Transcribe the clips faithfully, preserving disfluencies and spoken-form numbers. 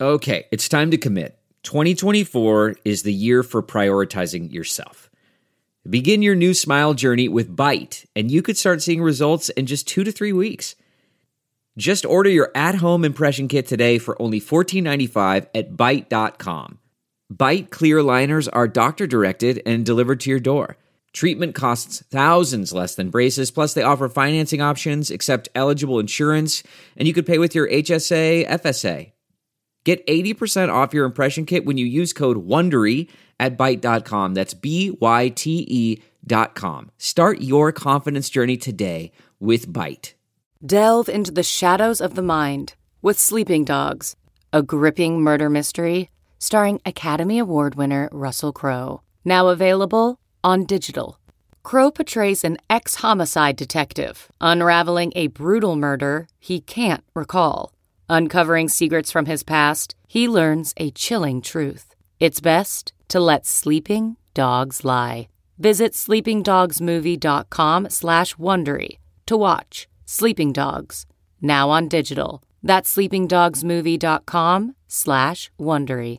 Okay, it's time to commit. twenty twenty-four is the year for prioritizing yourself. Begin your new smile journey with Byte, and you could start seeing results in just two to three weeks. Just order your at-home impression kit today for only fourteen ninety-five at byte dot com. Byte clear aligners are doctor-directed and delivered to your door. Treatment costs thousands less than braces, plus they offer financing options, accept eligible insurance, and you could pay with your H S A, F S A. Get eighty percent off your impression kit when you use code WONDERY at byte dot com. That's B Y T E dot com. Start your confidence journey today with Byte. Delve into the shadows of the mind with Sleeping Dogs, a gripping murder mystery starring Academy Award winner Russell Crowe. Now available on digital. Crowe portrays an ex-homicide detective unraveling a brutal murder he can't recall. Uncovering secrets from his past, he learns a chilling truth. It's best to let sleeping dogs lie. Visit sleepingdogsmovie.com slash Wondery to watch Sleeping Dogs, now on digital. That's sleepingdogsmovie.com slash Wondery.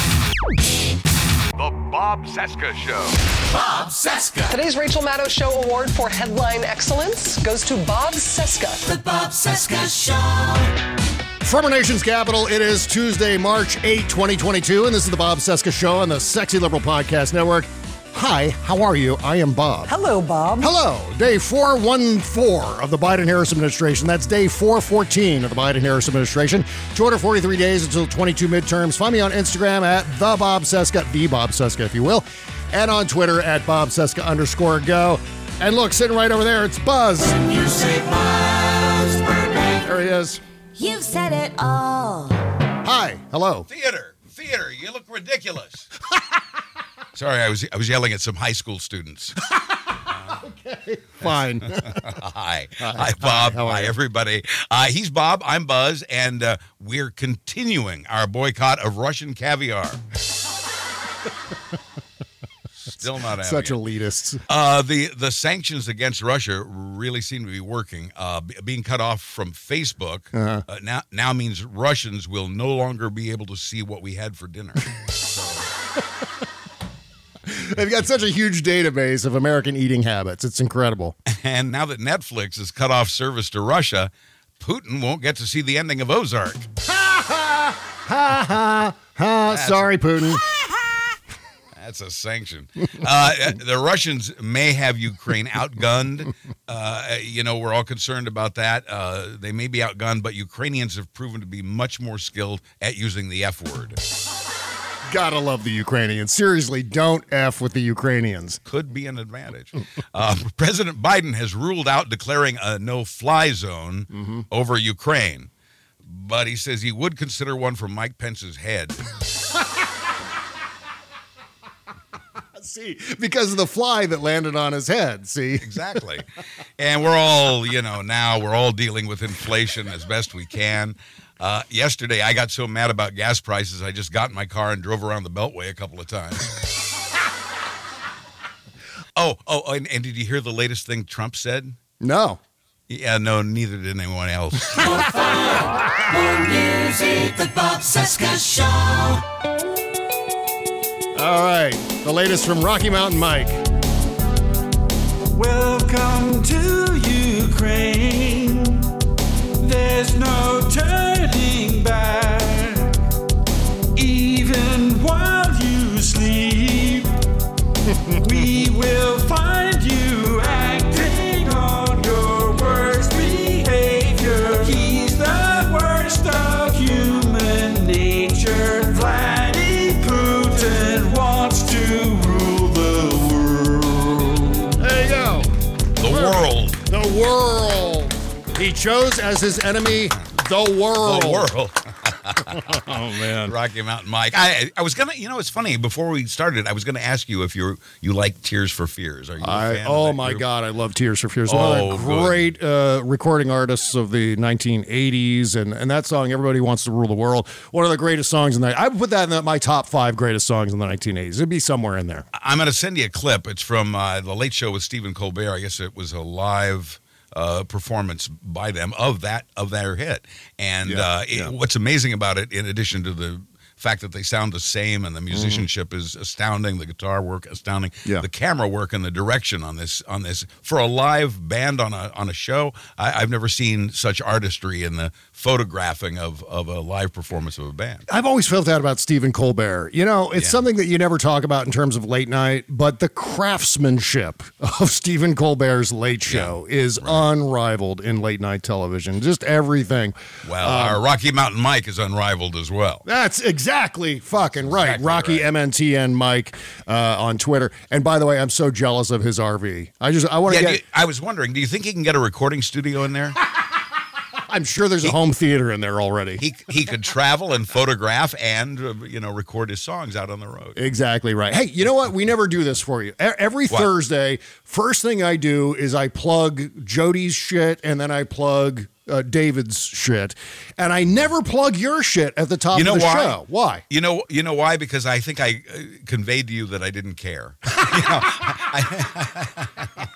The Bob Cesca Show. Bob Cesca. Today's Rachel Maddow Show Award for Headline Excellence goes to Bob Cesca. The Bob Cesca Show. From our nation's capital, it is Tuesday, March eighth, twenty twenty-two, and this is the Bob Cesca Show on the Sexy Liberal Podcast Network. Hi, how are you? I am Bob. Hello, Bob. Hello. Day four one four of the Biden-Harris administration. That's day four fourteen of the Biden-Harris administration. two hundred forty-three days until twenty-two midterms. Find me on Instagram at the Bob Cesca, the Bob Cesca, if you will, and on Twitter at Bob Cesca underscore go. And look, sitting right over there, it's Buzz. When you say Buzz Burbank, there he is. You've said it all. Hi. Hello. Theater. Theater. You look ridiculous. Sorry, I was I was yelling at some high school students. Okay. Fine. Hi. Hi. Hi, Bob. Hi, how are Hi, you? everybody. Uh, he's Bob. I'm Buzz. And uh, we're continuing our boycott of Russian caviar. Still not Such having it. elitists. Uh, the, the sanctions against Russia really seem to be working. Uh, b- being cut off from Facebook Uh-huh. uh, now, now means Russians will no longer be able to see what we had for dinner. They've got such a huge database of American eating habits. It's incredible. And now that Netflix has cut off service to Russia, Putin won't get to see the ending of Ozark. Ha ha ha ha. Sorry, Putin. That's a sanction. Uh, the Russians may have Ukraine outgunned. Uh, you know, we're all concerned about that. Uh, they may be outgunned, but Ukrainians have proven to be much more skilled at using the F word. Gotta love the Ukrainians. Seriously, don't F with the Ukrainians. Could be an advantage. Uh, President Biden has ruled out declaring a no-fly zone Mm-hmm. over Ukraine, but he says he would consider one for Mike Pence's head. See, because of the fly that landed on his head, see? Exactly. And we're all, you know, now we're all dealing with inflation as best we can. Uh, yesterday, I got so mad about gas prices, I just got in my car and drove around the Beltway a couple of times. oh, oh, and, and did you hear the latest thing Trump said? No. Yeah, no, neither did anyone else. more fun, more music. The Bob Cesca Show. All right. The latest from Rocky Mountain Mike. Welcome to Ukraine. There's no turning back. Even while you sleep, we will find you acting on your worst behavior. He's the worst of human nature. Vladimir Putin wants to rule the world. There you go. The world. The world. He chose as his enemy the world. The world. Oh, man. Rocky Mountain Mike. I I was going to, you know, it's funny. Before we started, I was going to ask you if you you like Tears for Fears. Are you a I, fan of oh, that my group? God. I love Tears for Fears. One of Oh, the good. great uh, recording artists of the nineteen eighties. And, and that song, Everybody Wants to Rule the World, one of the greatest songs in the I would put that in the, my top five greatest songs in the nineteen eighties. It'd be somewhere in there. I'm going to send you a clip. It's from uh, The Late Show with Stephen Colbert. I guess it was a live uh, performance by them of that of their hit. And Yeah, uh, it, yeah. what's amazing about it, in addition to the fact that they sound the same and the musicianship mm. is astounding, the guitar work astounding, Yeah. the camera work and the direction on this on this for a live band on a on a show. I, I've never seen such artistry in the photographing of of a live performance of a band. I've always felt that about Stephen Colbert. You know, it's Yeah. something that you never talk about in terms of late night, but the craftsmanship of Stephen Colbert's Late Show Yeah. is Right. unrivaled in late night television. Just everything. Well, Um, our Rocky Mountain Mike is unrivaled as well. That's exactly fucking right. Exactly Rocky right. M N T N Mike uh, on Twitter. And by the way, I'm so jealous of his R V. I just I want to Yeah, get. do you- I was wondering, do you think he can get a recording studio in there? I'm sure there's a home theater in there already. He he could travel and photograph and uh, you know record his songs out on the road. Exactly right. Hey, you know what? We never do this for you. E- Every What? Thursday, first thing I do is I plug Jody's shit and then I plug uh, David's shit. And I never plug your shit at the top You know of the why? show. Why? You know you know why? Because I think I uh, conveyed to you that I didn't care. You know, I,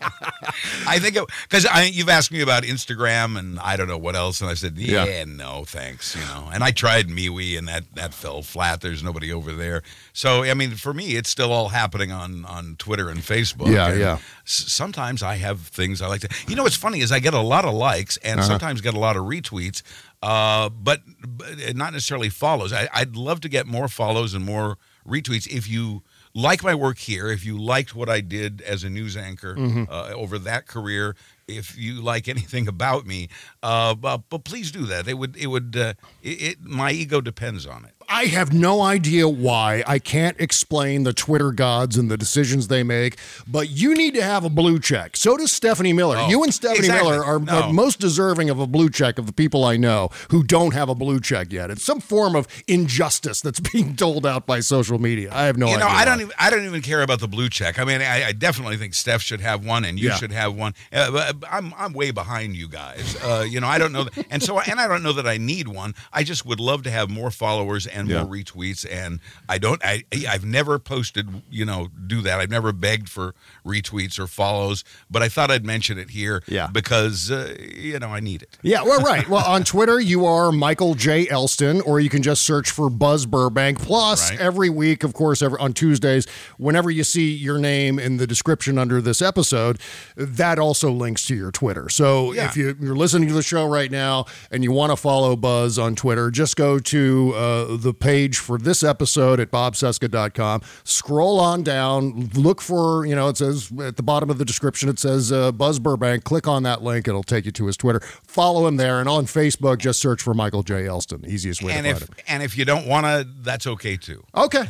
I think because I you've asked me about Instagram and I don't know what else, and I said yeah, Yeah. no thanks. You know, and I tried MeWe and that that fell flat. There's nobody over there. So I mean, for me, it's still all happening on on Twitter and Facebook. Yeah, And yeah. s- Sometimes I have things I like to. You know, what's funny is I get a lot of likes and Uh-huh. sometimes get a lot of retweets, uh, but, but not necessarily follows. I, I'd love to get more follows and more retweets if you like my work here, if you liked what I did as a news anchor Mm-hmm. uh, over that career, if you like anything about me, uh, but, but please do that. It would, it would, uh, it, it, my ego depends on it. I have no idea why. I can't explain the Twitter gods and the decisions they make, but you need to have a blue check. So does Stephanie Miller. Oh, you and Stephanie exactly. Miller are No. the most deserving of a blue check of the people I know who don't have a blue check yet. It's some form of injustice that's being doled out by social media. I have no You idea. know, I don't why. even I don't even care about the blue check. I mean, I, I definitely think Steph should have one, and you Yeah. should have one. Uh, but I'm I'm way behind you guys. Uh, you know, I don't know, that, and so and I don't know that I need one. I just would love to have more followers and Yeah. more retweets. And I don't. I I've never posted. You know, do that. I've never begged for retweets or follows. But I thought I'd mention it here. Yeah. Because uh, you know I need it. Yeah, well, right. Well, on Twitter, you are Michael J. Elston, or you can just search for Buzz Burbank. Plus, Right. every week, of course, every, on Tuesdays, whenever you see your name in the description under this episode, that also links to your Twitter. So Yeah. if you, you're listening to the show right now and you want to follow Buzz on Twitter, just go to uh, the page for this episode at bob cesca dot com. Scroll on down, look for, you know, it says at the bottom of the description, it says uh, Buzz Burbank. Click on that link. It'll take you to his Twitter. Follow him there. And on Facebook, just search for Michael J. Elston. Easiest way And to if find him. and if you don't want to, that's okay too. Okay.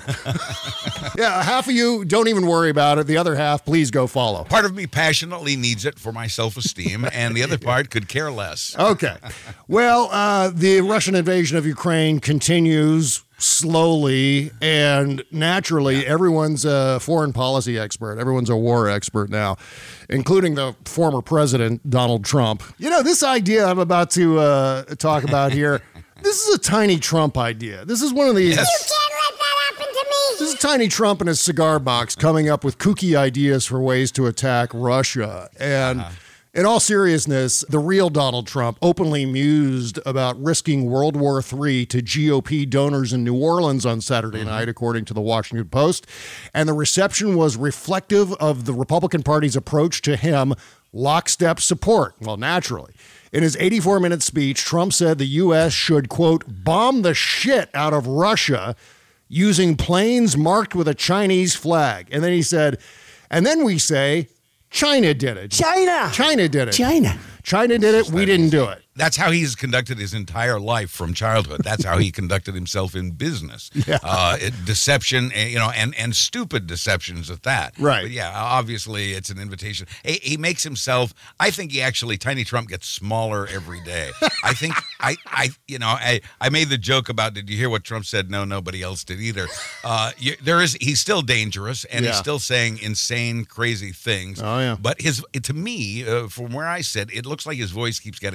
Yeah, half of you don't even worry about it. The other half, please go follow. Part of me passionately needs it for my self-esteem, and the other part could care less. Okay. Well, uh, the Russian invasion of Ukraine continues slowly and naturally. Everyone's a foreign policy expert. Everyone's a war expert now, including the former president, Donald Trump. You know, this idea I'm about to uh, talk about here, this is a tiny Trump idea. This is one of these... Can't let that happen to me. This is Tiny Trump in his cigar box coming up with kooky ideas for ways to attack Russia. And in all seriousness, the real Donald Trump openly mused about risking World War Three to G O P donors in New Orleans on Saturday night, according to the Washington Post. And the reception was reflective of the Republican Party's approach to him, lockstep support. Well, naturally. In his eighty-four minute speech, Trump said the U S should, quote, bomb the shit out of Russia using planes marked with a Chinese flag. And then he said, and then we say, China did it. China. China did it. China. China did it. We didn't do it. That's how he's conducted his entire life from childhood. That's how he conducted himself in business. Yeah. Uh, it, deception, eh, you know, and, and stupid deceptions at that. Right. But yeah, obviously it's an invitation. He, he makes himself, I think he actually, Tiny Trump gets smaller every day. I think, I, I, you know, I, I made the joke about, did you hear what Trump said? No, nobody else did either. Uh, you, there is, he's still dangerous and Yeah. he's still saying insane, crazy things. Oh, yeah. But his, to me, uh, from where I sit, it looks like his voice keeps getting smaller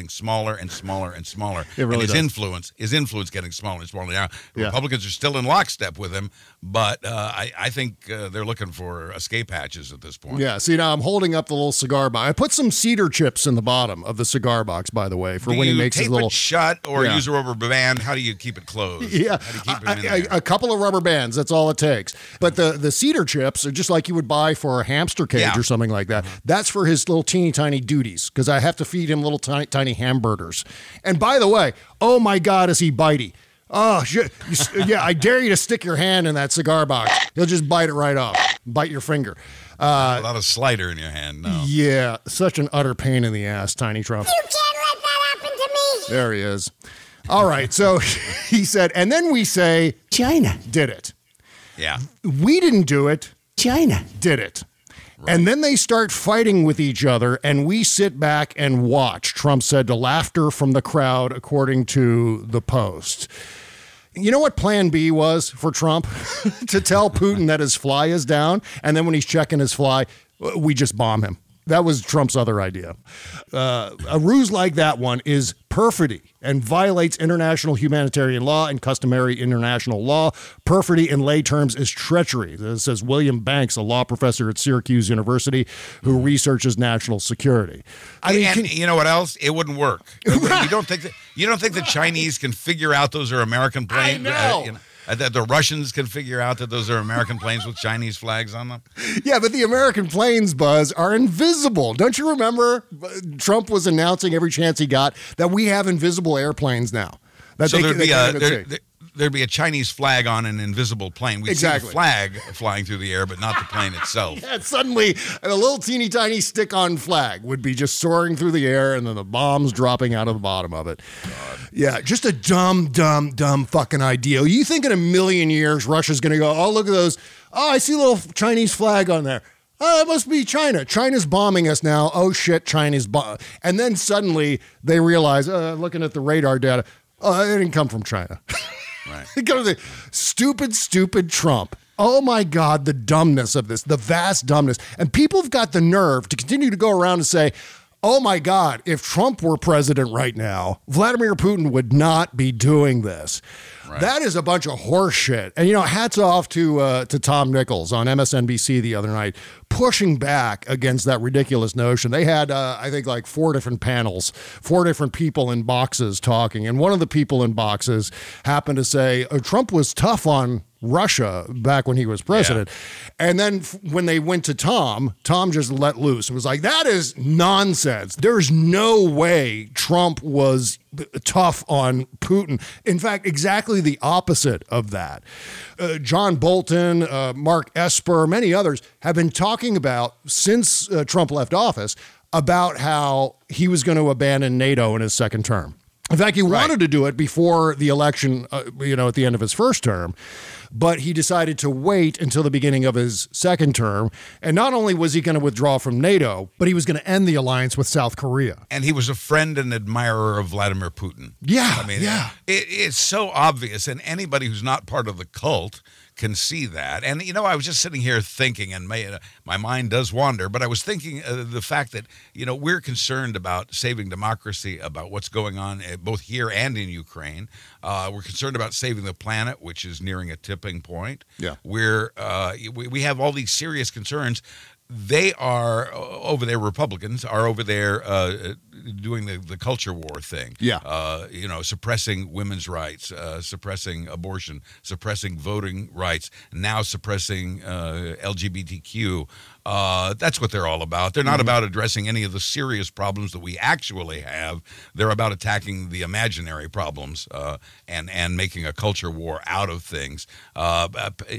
smaller and smaller and smaller. It really and his does. influence, his influence getting smaller and smaller. Now, Yeah. Republicans are still in lockstep with him, but uh, I, I think uh, they're looking for escape hatches at this point. Yeah, see, now I'm holding up the little cigar box. I put some cedar chips in the bottom of the cigar box, by the way, for Do when you he makes tape his little... it shut or Yeah. use a rubber band? How do you keep it closed? Yeah, How do you keep a, it in a- there? a couple of rubber bands, that's all it takes. But the, the cedar chips are just like you would buy for a hamster cage Yeah. or something like that. That's for his little teeny tiny duties, because I have to feed him little tiny, tiny hamburgers. And by the way, oh my God, is he bitey. Oh, shit. You s- yeah, I dare you to stick your hand in that cigar box. He'll just bite it right off, bite your finger. Uh, a lot of slider in your hand. No. yeah, such an utter pain in the ass, Tiny Trump. You can't let that happen to me. There he is. All right, so he said, and then we say, China did it. Yeah. We didn't do it. China did it. And then they start fighting with each other, and we sit back and watch, Trump said to laughter from the crowd, according to the Post. You know what plan B was for Trump? To tell Putin that his fly is down, and then when he's checking his fly, we just bomb him. That was Trump's other idea. Uh, a ruse like that one is perfidy and violates international humanitarian law and customary international law. Perfidy in lay terms is treachery. This says William Banks, a law professor at Syracuse University who researches national security. I mean, and can- you know what else? It wouldn't work. You don't think that you don't think the Chinese can figure out those are American planes? I know. Uh, you know, uh, that the Russians can figure out that those are American planes with Chinese flags on them? Yeah, but the American planes, Buzz, are invisible. Don't you remember? uh, Trump was announcing every chance he got that we have invisible airplanes now. That So they- there'd they be can't a even there, see. there- there'd be a Chinese flag on an invisible plane. We'd Exactly. see the flag flying through the air, but not the plane itself. And suddenly, a little teeny tiny stick-on flag would be just soaring through the air, and then the bombs dropping out of the bottom of it. Yeah, just a dumb, dumb, dumb fucking idea. You think in a million years Russia's going to go, oh, look at those. Oh, I see a little Chinese flag on there. Oh, it must be China. China's bombing us now. Oh, shit, China's bomb. And then suddenly they realize, uh, looking at the radar data, oh, it didn't come from China. Right. Go to the stupid, stupid Trump. Oh my God, the dumbness of this, the vast dumbness. And people have got the nerve to continue to go around and say, oh my God, if Trump were president right now, Vladimir Putin would not be doing this. Right. That is a bunch of horse shit. And, you know, hats off to uh, to Tom Nichols on M S N B C the other night, pushing back against that ridiculous notion. They had, uh, I think, like four different panels, four different people in boxes talking. And one of the people in boxes happened to say, oh, Trump was tough on Russia back when he was president. Yeah. And then f- when they went to Tom, Tom just let loose. It was like, that is nonsense. There's no way Trump was b- tough on Putin. In fact, exactly the opposite of that. Uh, John Bolton, uh, Mark Esper, many others have been talking about since uh, Trump left office about how he was going to abandon NATO in his second term. In fact, he wanted Right. to do it before the election, uh, you know, at the end of his first term, but he decided to wait until the beginning of his second term. And not only was he going to withdraw from NATO, but he was going to end the alliance with South Korea. And he was a friend and admirer of Vladimir Putin. Yeah, I mean, yeah. It, it's so obvious, and anybody who's not part of the cult can see that. And, you know, I was just sitting here thinking, and my, uh, my mind does wander, but I was thinking uh, the fact that, you know, we're concerned about saving democracy, about what's going on uh, both here and in Ukraine. Uh, we're concerned about saving the planet, which is nearing a tipping point. Yeah. We're, uh, we, we have all these serious concerns. They are uh, over there, Republicans are over there uh, doing the, the culture war thing. Yeah. Uh, you know, suppressing women's rights, uh, suppressing abortion, suppressing voting rights, now suppressing uh, L G B T Q. Uh, that's what they're all about. They're not Mm-hmm. about addressing any of the serious problems that we actually have. They're about attacking the imaginary problems uh, and, and making a culture war out of things. Uh,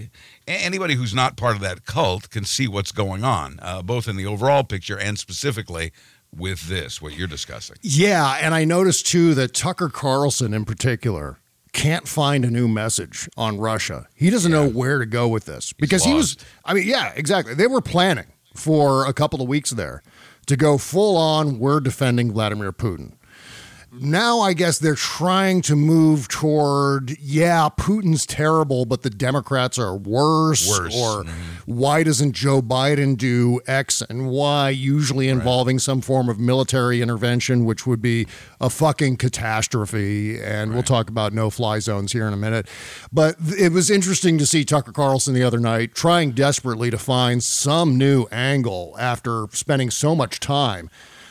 anybody who's not part of that cult can see what's going on, uh, both in the overall picture and specifically with this, what you're discussing. Yeah, and I noticed too that Tucker Carlson in particular can't find a new message on Russia. He doesn't know where to go with this because he was, I mean, yeah, exactly. They were planning for a couple of weeks there to go full on, we're defending Vladimir Putin. now I guess they're trying to move toward, yeah, Putin's terrible, but the Democrats are worse. Worse. Or mm-hmm. why doesn't Joe Biden do X and Y, usually involving right. some form of military intervention, which would be a fucking catastrophe. And right. we'll talk about no-fly zones here in a minute. But it was interesting to see Tucker Carlson the other night trying desperately to find some new angle after spending so much time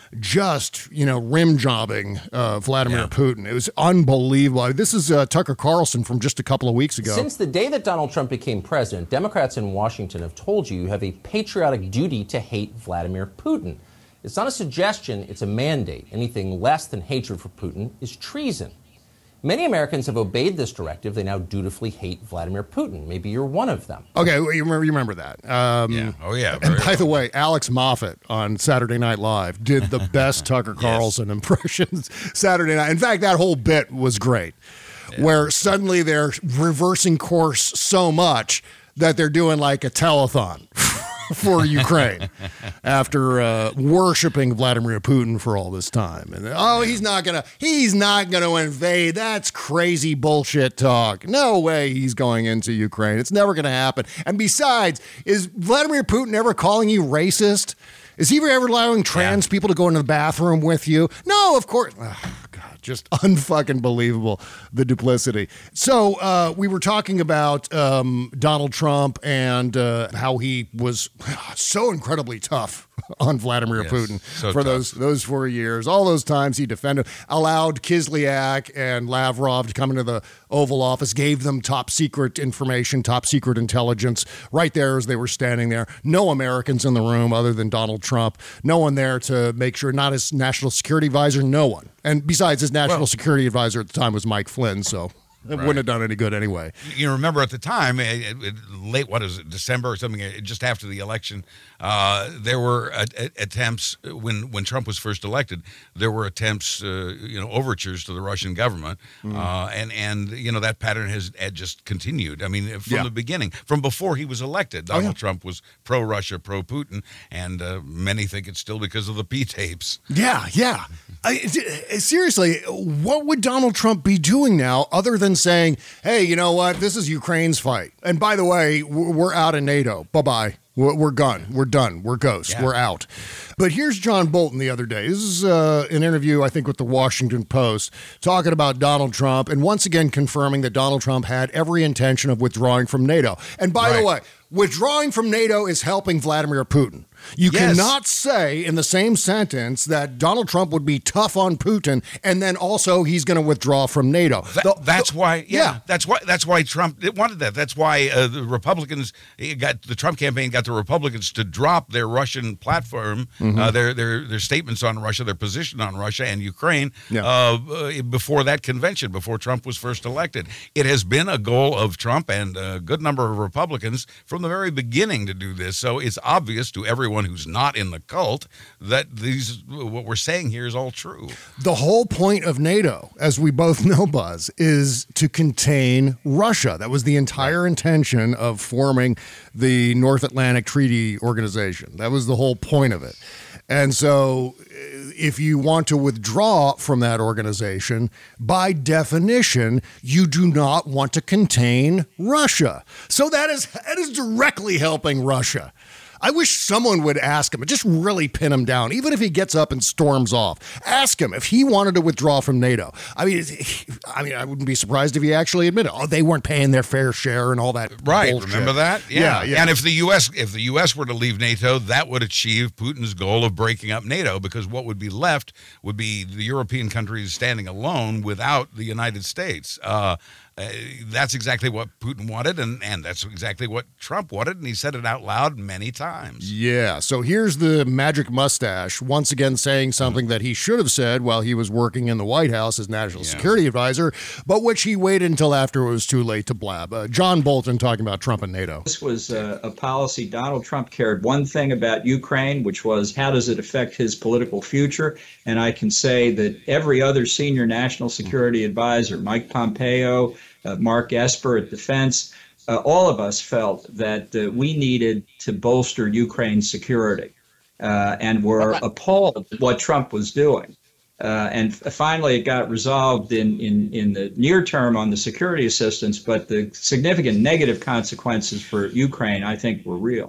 just, you know, rim jobbing uh, Vladimir yeah. Putin. It was unbelievable. This is uh, Tucker Carlson from just a couple of weeks ago. Since the day that Donald Trump became president, Democrats in Washington have told you you have a patriotic duty to hate Vladimir Putin. It's not a suggestion, it's a mandate. Anything less than hatred for Putin is treason. Many Americans have obeyed this directive. They now dutifully hate Vladimir Putin. Maybe you're one of them. Okay, well, you remember, you remember that. Um, yeah. Oh, yeah. And by well. the way, Alex Moffat on Saturday Night Live did the best Tucker Carlson yes. impressions Saturday night. In fact, that whole bit was great, yeah. where suddenly they're reversing course so much that they're doing like a telethon for Ukraine after uh, worshiping Vladimir Putin for all this time. And oh, he's not gonna, he's not gonna invade. That's crazy bullshit talk. No way he's going into Ukraine. It's never gonna happen. And besides, is Vladimir Putin ever calling you racist? Is he ever allowing trans yeah. people to go into the bathroom with you? No, of course. Oh, God, just unfucking believable, the duplicity. So uh, we were talking about um, Donald Trump and uh, how he was so incredibly tough on Vladimir yes, Putin so for tough. those those four years. All those times he defended, allowed Kislyak and Lavrov to come into the Oval Office, gave them top secret information, top secret intelligence right there as they were standing there. No Americans in the room other than Donald Trump. No one there to make sure, not his national security advisor, no one. And besides, his national well, security advisor at the time was Mike Flynn, so it right. wouldn't have done any good anyway. You remember at the time, it, it, late, what is it, December or something, just after the election, uh, there were a, a, attempts, when, when Trump was first elected, there were attempts, uh, you know, overtures to the Russian government. Mm. Uh, and, and, you know, that pattern has had just continued. I mean, from yeah. the beginning, from before he was elected, Donald oh, yeah. Trump was pro-Russia, pro-Putin, and uh, many think it's still because of the P-tapes. Yeah, yeah. I, seriously, what would Donald Trump be doing now other than saying, hey, you know what, this is Ukraine's fight. And by the way, we're out of NATO. Bye-bye. We're gone. We're done. We're ghosts. Yeah. We're out. But here's John Bolton the other day. This is uh, an interview, I think, with the Washington Post, talking about Donald Trump and once again confirming that Donald Trump had every intention of withdrawing from NATO. And by right. the way, withdrawing from NATO is helping Vladimir Putin. You yes. cannot say in the same sentence that Donald Trump would be tough on Putin and then also he's going to withdraw from NATO. That, the, that's the, why, yeah, yeah, that's why that's why Trump wanted that. That's why uh, the Republicans got the Trump campaign got the Republicans to drop their Russian platform, mm-hmm. uh, their their their statements on Russia, their position on Russia and Ukraine yeah. uh, before that convention, before Trump was first elected. It has been a goal of Trump and a good number of Republicans from the very beginning to do this. So it's obvious to everyone who's not in the cult that these what we're saying here is all true. The whole point of NATO, as we both know, Buzz, is to contain Russia. That was the entire right. intention of forming the North Atlantic Treaty Organization. That was the whole point of it. And so if you want to withdraw from that organization, by definition, you do not want to contain Russia. So that is that is directly helping Russia. I wish someone would ask him, just really pin him down, even if he gets up and storms off. Ask him if he wanted to withdraw from NATO. I mean, I mean, I wouldn't be surprised if he actually admitted, oh, they weren't paying their fair share and all that. Right? Bullshit. Remember that? Yeah. yeah, yeah. And if the U S if the U S were to leave NATO, that would achieve Putin's goal of breaking up NATO, because what would be left would be the European countries standing alone without the United States. Uh, Uh, that's exactly what Putin wanted, and, and that's exactly what Trump wanted, and he said it out loud many times. Yeah, so here's the magic mustache, once again saying something mm-hmm. that he should have said while he was working in the White House as national yeah. security advisor, but which he waited until after it was too late to blab. Uh, John Bolton talking about Trump and NATO. This was uh, a policy. Donald Trump cared one thing about Ukraine, which was how does it affect his political future, and I can say that every other senior national security mm-hmm. advisor, Mike Pompeo, Uh, Mark Esper at Defense, uh, all of us felt that uh, we needed to bolster Ukraine's security uh, and were appalled at what Trump was doing. Uh, and f- finally, it got resolved in, in, in the near term on the security assistance, but the significant negative consequences for Ukraine, I think, were real.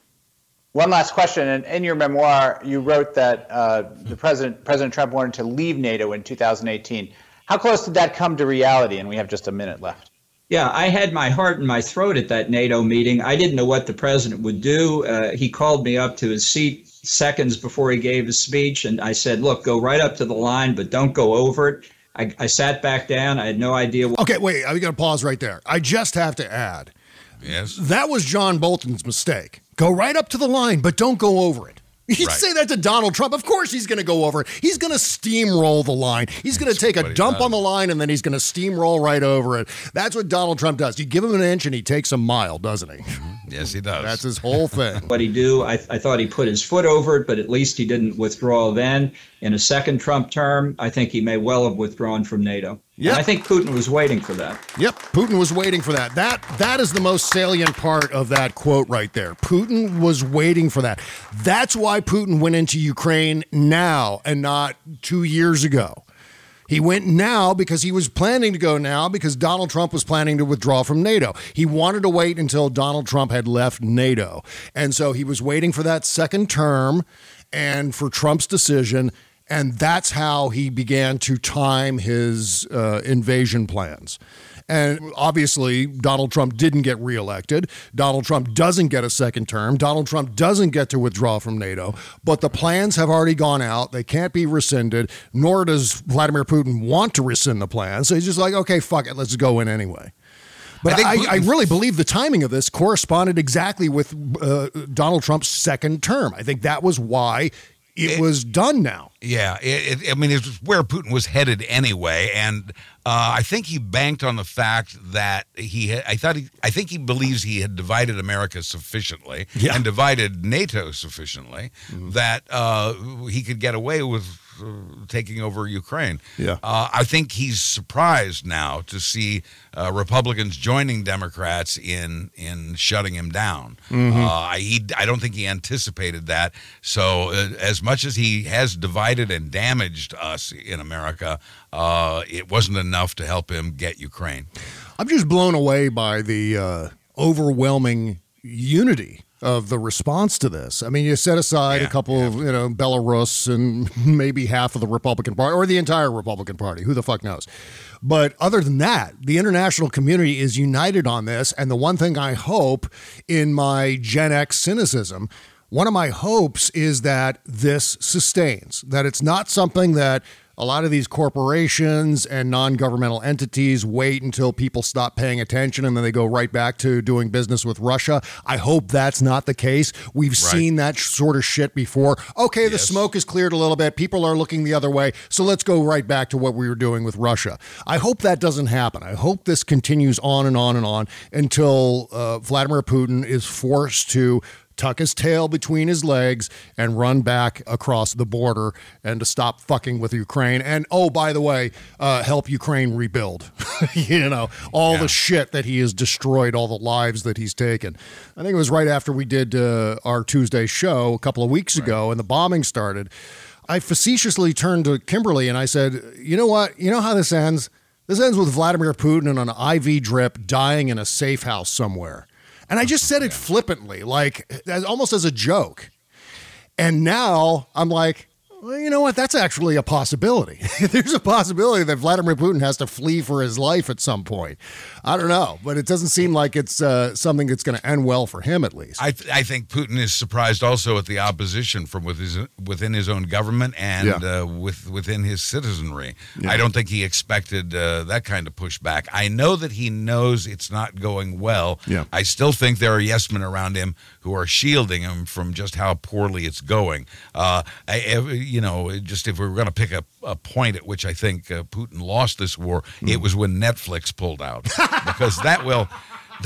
One last question. And in your memoir, you wrote that uh, the president, President Trump wanted to leave NATO in two thousand eighteen. How close did that come to reality? And we have just a minute left. Yeah, I had my heart in my throat at that NATO meeting. I didn't know what the president would do. Uh, he called me up to his seat seconds before he gave his speech, and I said, look, go right up to the line, but don't go over it. I, I sat back down. I had no idea. What- okay, wait, I'm going to pause right there. I just have to add. Yes. That was John Bolton's mistake. Go right up to the line, but don't go over it. You'd Right. say that to Donald Trump. Of course he's going to go over it. He's going to steamroll the line. He's going to take a dump on the line, and then he's going to steamroll right over it. That's what Donald Trump does. You give him an inch, and he takes a mile, doesn't he? Yes, he does. That's his whole thing. What he do? I, I thought he put his foot over it, but at least he didn't withdraw then. In a second Trump term, I think he may well have withdrawn from NATO. Yep. And I think Putin was waiting for that. Yep, Putin was waiting for that. That that is the most salient part of that quote right there. Putin was waiting for that. That's why Putin went into Ukraine now and not two years ago. He went now because he was planning to go now because Donald Trump was planning to withdraw from NATO. He wanted to wait until Donald Trump had left NATO. And so he was waiting for that second term and for Trump's decision. And that's how he began to time his uh, invasion plans. And obviously, Donald Trump didn't get reelected. Donald Trump doesn't get a second term. Donald Trump doesn't get to withdraw from NATO. But the plans have already gone out. They can't be rescinded, nor does Vladimir Putin want to rescind the plans. So he's just like, okay, fuck it, let's go in anyway. But I, I, I really believe the timing of this corresponded exactly with uh, Donald Trump's second term. I think that was why it, it was done now. Yeah, it, it, I mean, it's where Putin was headed anyway, and uh, I think he banked on the fact that he had, I thought he, I think he believes he had divided America sufficiently Yeah. and divided NATO sufficiently Mm-hmm. that uh, he could get away with uh, taking over Ukraine. Yeah. Uh, I think he's surprised now to see uh, Republicans joining Democrats in in shutting him down. Mhm. Uh, he, I don't think he anticipated that. So uh, as much as he has divided and damaged us in America, uh, it wasn't enough to help him get Ukraine. I'm just blown away by the uh, overwhelming unity of the response to this. I mean, you set aside Yeah, a couple of, you know, Belarus and maybe half of the Republican Party or the entire Republican Party. Who the fuck knows? But other than that, the international community is united on this. And the one thing I hope in my Gen X cynicism, one of my hopes is that this sustains, that it's not something that a lot of these corporations and non-governmental entities wait until people stop paying attention and then they go right back to doing business with Russia. I hope that's not the case. We've seen that sort of shit before. Okay, the Yes. smoke is cleared a little bit. People are looking the other way. So let's go right back to what we were doing with Russia. I hope that doesn't happen. I hope this continues on and on and on until uh, Vladimir Putin is forced to tuck his tail between his legs and run back across the border and to stop fucking with Ukraine. And, oh, by the way, uh, help Ukraine rebuild. you know, all Yeah. the shit that he has destroyed, all the lives that he's taken. I think it was right after we did uh, our Tuesday show a couple of weeks ago and the bombing started. I facetiously turned to Kimberly and I said, you know what? You know how this ends? This ends with Vladimir Putin on an I V drip dying in a safe house somewhere. And I just said it flippantly, like as, almost as a joke. And now I'm like, well, you know what? That's actually a possibility. There's a possibility that Vladimir Putin has to flee for his life at some point. I don't know, but it doesn't seem like it's uh, something that's going to end well for him, at least. I, th- I think Putin is surprised also at the opposition from with his, within his own government and Yeah. uh, with within his citizenry. Yeah. I don't think he expected uh, that kind of pushback. I know that he knows it's not going well. Yeah. I still think there are yes men around him who are shielding him from just how poorly it's going. Uh, I, I- you know, just if we were going to pick a, a point at which I think uh, Putin lost this war, Hmm. it was when Netflix pulled out, because that will that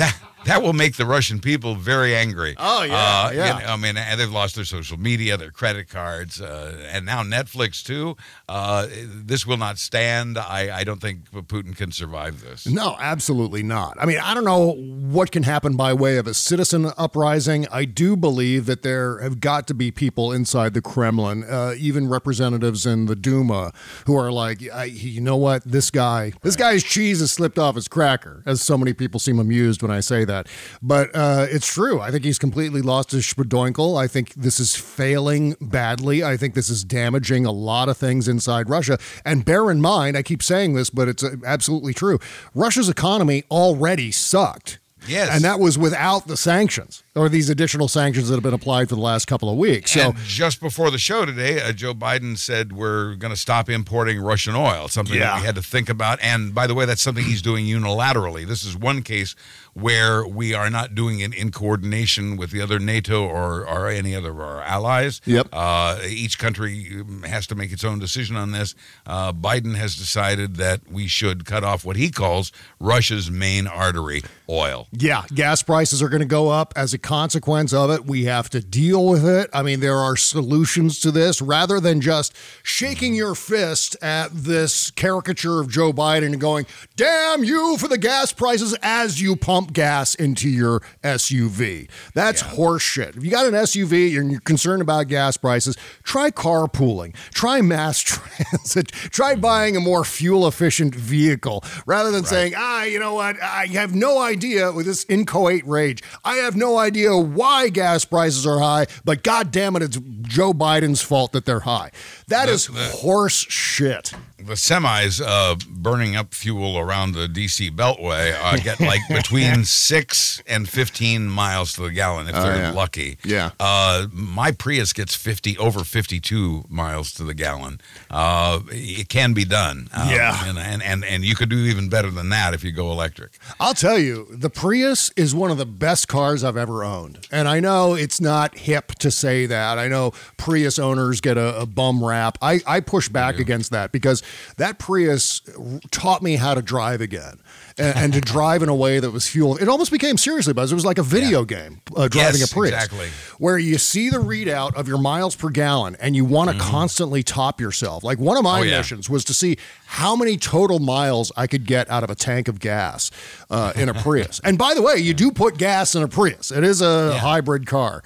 that will make the Russian people very angry. Oh, yeah, uh, yeah. You know, I mean, and they've lost their social media, their credit cards, uh, and now Netflix, too. Uh, this will not stand. I, I don't think Putin can survive this. No, absolutely not. I mean, I don't know what can happen by way of a citizen uprising. I do believe that there have got to be people inside the Kremlin, uh, even representatives in the Duma, who are like, I, you know what, this guy, this guy's cheese has slipped off his cracker, as so many people seem amused when I say that. But uh, it's true. I think he's completely lost his spadoinkle. I think this is failing badly. I think this is damaging a lot of things inside Russia. And bear in mind, I keep saying this, but it's absolutely true. Russia's economy already sucked. Yes. And that was without the sanctions or these additional sanctions that have been applied for the last couple of weeks. So and just before the show today, uh, Joe Biden said we're going to stop importing Russian oil, something Yeah. that we had to think about. And by the way, that's something he's doing unilaterally. This is one case where we are not doing it in coordination with the other NATO or, or any other of our allies. Yep. Uh, each country has to make its own decision on this. Uh, Biden has decided that we should cut off what he calls Russia's main artery, oil. Yeah, gas prices are going to go up as a consequence of it. We have to deal with it. I mean, there are solutions to this rather than just shaking your fist at this caricature of Joe Biden and going, damn you for the gas prices as you pump gas into your S U V. That's Yeah. horse shit. If you got an S U V and you're concerned about gas prices, try carpooling, try mass transit, try buying a more fuel efficient vehicle rather than saying, ah, you know what, I have no idea with this inchoate rage. I have no idea why gas prices are high, but God damn it, it's Joe Biden's fault that they're high. That The- is the- horse shit. The semis uh, burning up fuel around the D C Beltway uh, get like between six and fifteen miles to the gallon if Oh, they're yeah. lucky. Yeah. Uh, my Prius gets fifty over fifty-two miles to the gallon. Uh, it can be done. Um, Yeah. And, and and and you could do even better than that if you go electric. I'll tell you, the Prius is one of the best cars I've ever owned. And I know it's not hip to say that. I know Prius owners get a, a bum rap. I, I push back against that because that Prius taught me how to drive again and, and to drive in a way that was fuel. It almost became seriously, Buzz. It was like a video game, uh, driving Yes, a Prius. exactly. Where you see the readout of your miles per gallon and you want to Mm-hmm. constantly top yourself. Like one of my Oh, yeah. missions was to see how many total miles I could get out of a tank of gas uh, in a Prius. And by the way, you do put gas in a Prius. It is a Yeah. hybrid car.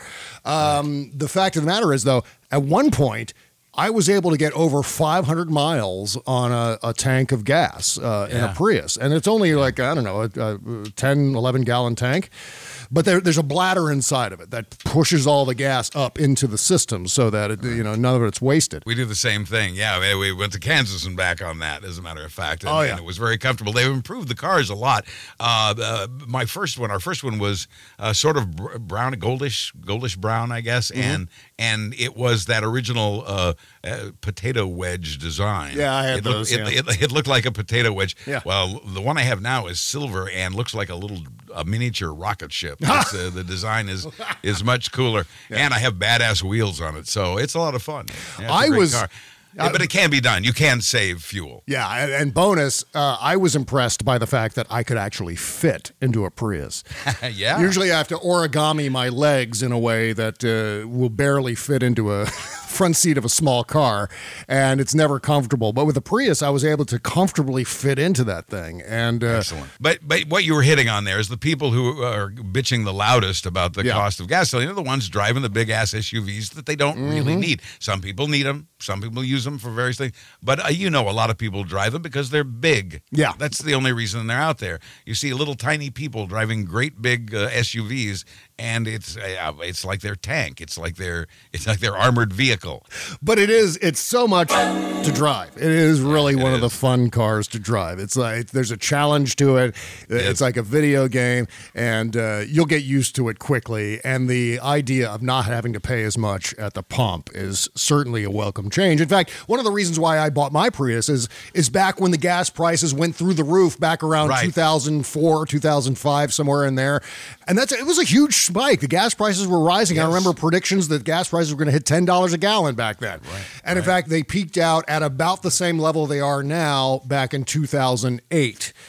Um, the fact of the matter is, though, at one point, I was able to get over five hundred miles on a, a tank of gas uh, in a Yeah. Prius. And it's only like, I don't know, a, a ten, eleven gallon tank. But there, there's a bladder inside of it that pushes all the gas up into the system so that it, you know, none of it's wasted. We do the same thing. Yeah, we- we went to Kansas and back on that, as a matter of fact. And, Oh, yeah. and it was very comfortable. They've improved the cars a lot. Uh, uh, my first one, our first one was uh, sort of br- brown, goldish, goldish brown, I guess, Mm-hmm. and and it was that original uh, uh, potato wedge design. Yeah, I had it those, Looked, yeah. it, it, it looked like a potato wedge. Yeah. Well, the one I have now is silver and looks like a little a miniature rocket ship. It's, uh, the design is is much cooler, and I have badass wheels on it, so it's a lot of fun. Yeah, it's a I great was- car. Yeah, but it can be done. You can save fuel. Yeah, and, and bonus, uh, I was impressed by the fact that I could actually fit into a Prius. Yeah. Usually I have to origami my legs in a way that uh, will barely fit into a front seat of a small car, and it's never comfortable. But with the Prius, I was able to comfortably fit into that thing. And uh, Excellent. But but what you were hitting on there is the people who are bitching the loudest about the Yeah. cost of gasoline are the ones driving the big ass S U Vs that they don't really Mm-hmm. need. Some people need them. Some people use them for various things. But uh, you know, a lot of people drive them because they're big. Yeah. That's the only reason they're out there. You see little tiny people driving great big uh, S U Vs, and it's uh, it's like their tank. It's like their it's like their armored vehicle. But it is, it's so much to drive. It is really one It of the is. fun cars to drive. It's like, there's a challenge to it. It's Yes. like a video game, and uh, you'll get used to it quickly. And the idea of not having to pay as much at the pump is certainly a welcome change. In fact, one of the reasons why I bought my Prius is, is back when the gas prices went through the roof back around Right. two thousand four, two thousand five, somewhere in there. And that's, it was a huge spike. The gas prices were rising. I Yes. remember predictions that gas prices were going to hit ten dollars a gallon back then. And in fact, they peaked out at about the same level they are now back in two thousand eight.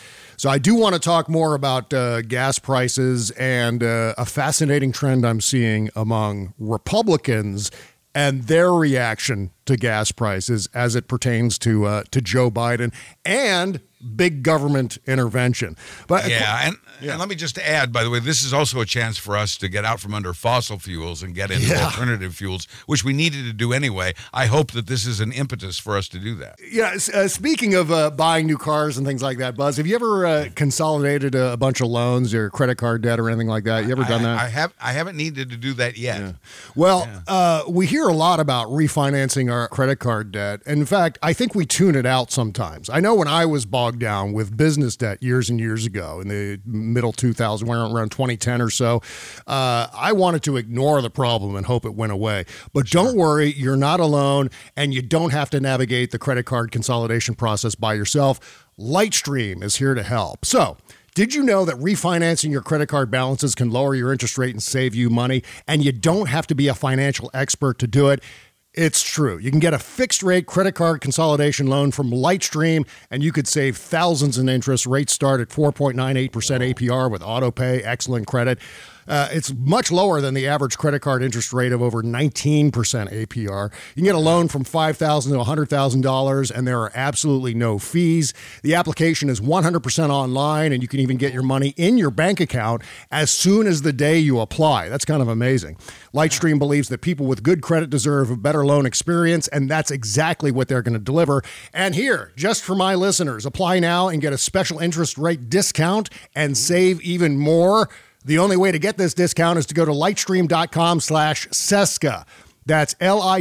So I do want to talk more about uh, gas prices and uh, a fascinating trend I'm seeing among Republicans and their reaction to gas prices as it pertains to uh, to Joe Biden and big government intervention. But yeah, and, yeah. and let me just add, by the way, this is also a chance for us to get out from under fossil fuels and get into yeah. alternative fuels, which we needed to do anyway. I hope that this is an impetus for us to do that. Yeah, uh, speaking of uh, buying new cars and things like that, Buzz, have you ever uh, consolidated a, a bunch of loans or credit card debt or anything like that? You ever done I, that? I have. I haven't needed to do that yet. Yeah. Well, yeah. uh, we hear a lot about refinancing our credit card debt. And in fact, I think we tune it out sometimes. I know when I was bogged down with business debt years and years ago in the middle two thousands, around twenty ten or so, uh, I wanted to ignore the problem and hope it went away. But sure. don't worry, you're not alone, and you don't have to navigate the credit card consolidation process by yourself. Lightstream is here to help. So, did you know that refinancing your credit card balances can lower your interest rate and save you money, and you don't have to be a financial expert to do it? It's true. You can get a fixed-rate credit card consolidation loan from Lightstream, and you could save thousands in interest. Rates start at four point nine eight percent A P R with autopay, excellent credit. Uh, it's much lower than the average credit card interest rate of over nineteen percent A P R. You can get a loan from five thousand dollars to one hundred thousand dollars, and there are absolutely no fees. The application is one hundred percent online, and you can even get your money in your bank account as soon as the day you apply. That's kind of amazing. Lightstream believes that people with good credit deserve a better loan experience, and that's exactly what they're going to deliver. And here, just for my listeners, apply now and get a special interest rate discount and save even more. The only way to get this discount is to go to lightstream.com slash Cesca. That's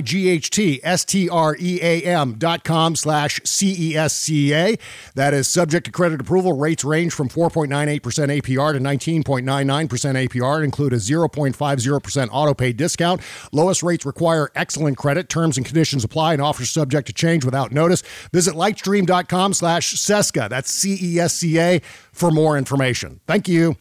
L-I-G-H-T-S-T-R-E-A-M dot com slash C-E-S-C-A. That is subject to credit approval. Rates range from four point nine eight percent A P R to nineteen point nine nine percent A P R. Include a zero point five zero percent autopay discount. Lowest rates require excellent credit. Terms and conditions apply and offers subject to change without notice. Visit lightstream.com slash Cesca. That's C E S C A for more information. Thank you.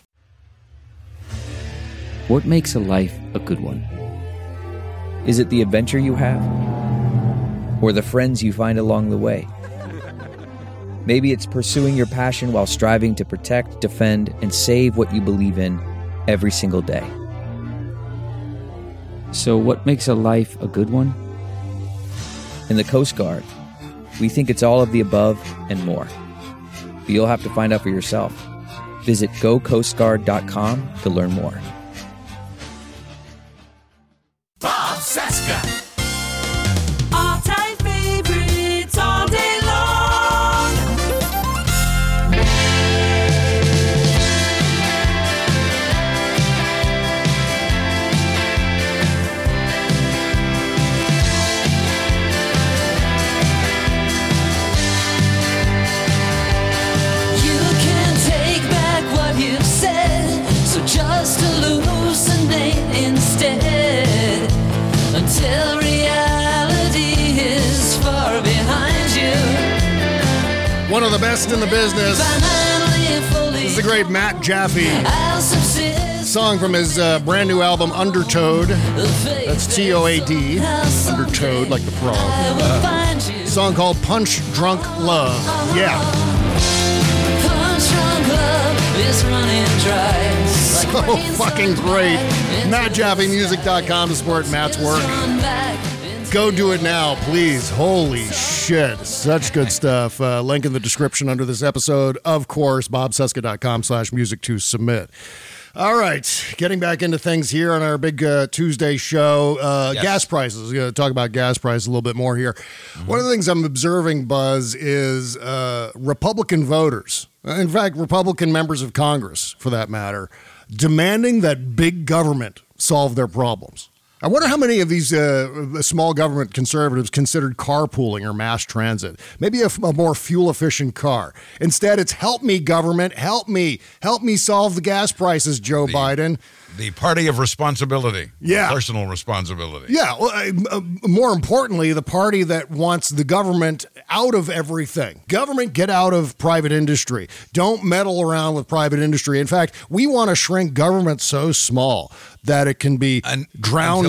What makes a life a good one? Is it the adventure you have? Or the friends you find along the way? Maybe it's pursuing your passion while striving to protect, defend, and save what you believe in every single day. So what makes a life a good one? In the Coast Guard, we think it's all of the above and more. But you'll have to find out for yourself. Visit go coast guard dot com to learn more. Bob Cesca. All-time favorites all day long. You can take back what you've said, so just hallucinate instead. Until reality is far behind you. One of the best in the business. This is the great Matt Jaffe. Song from his uh, brand new album, Undertoad. That's T O A D. Undertoad, like the frog. Uh, song called Punch Drunk Love. Yeah. Punch Drunk Love is running dry. So fucking great. Matt Jaffe Music dot com to support Matt's work. Go do it now, please. Holy shit. Such good stuff. Uh, link in the description under this episode. Of course, bob cesca dot com slash music to submit. All right, getting back into things here on our big uh, Tuesday show. Uh, yes. Gas prices. We're going to talk about gas prices a little bit more here. Mm-hmm. One of the things I'm observing, Buzz, is uh, Republican voters, in fact, Republican members of Congress, for that matter, demanding that big government solve their problems. I wonder how many of these uh, small government conservatives considered carpooling or mass transit. Maybe a, a more fuel-efficient car. Instead, it's help me, government, help me. Help me solve the gas prices, Joe the, Biden. The party of responsibility. Yeah. Personal responsibility. Yeah. Well, uh, more importantly, the party that wants the government out of everything. Government, get out of private industry. Don't meddle around with private industry. In fact, we want to shrink government so small that it can be Un- drowned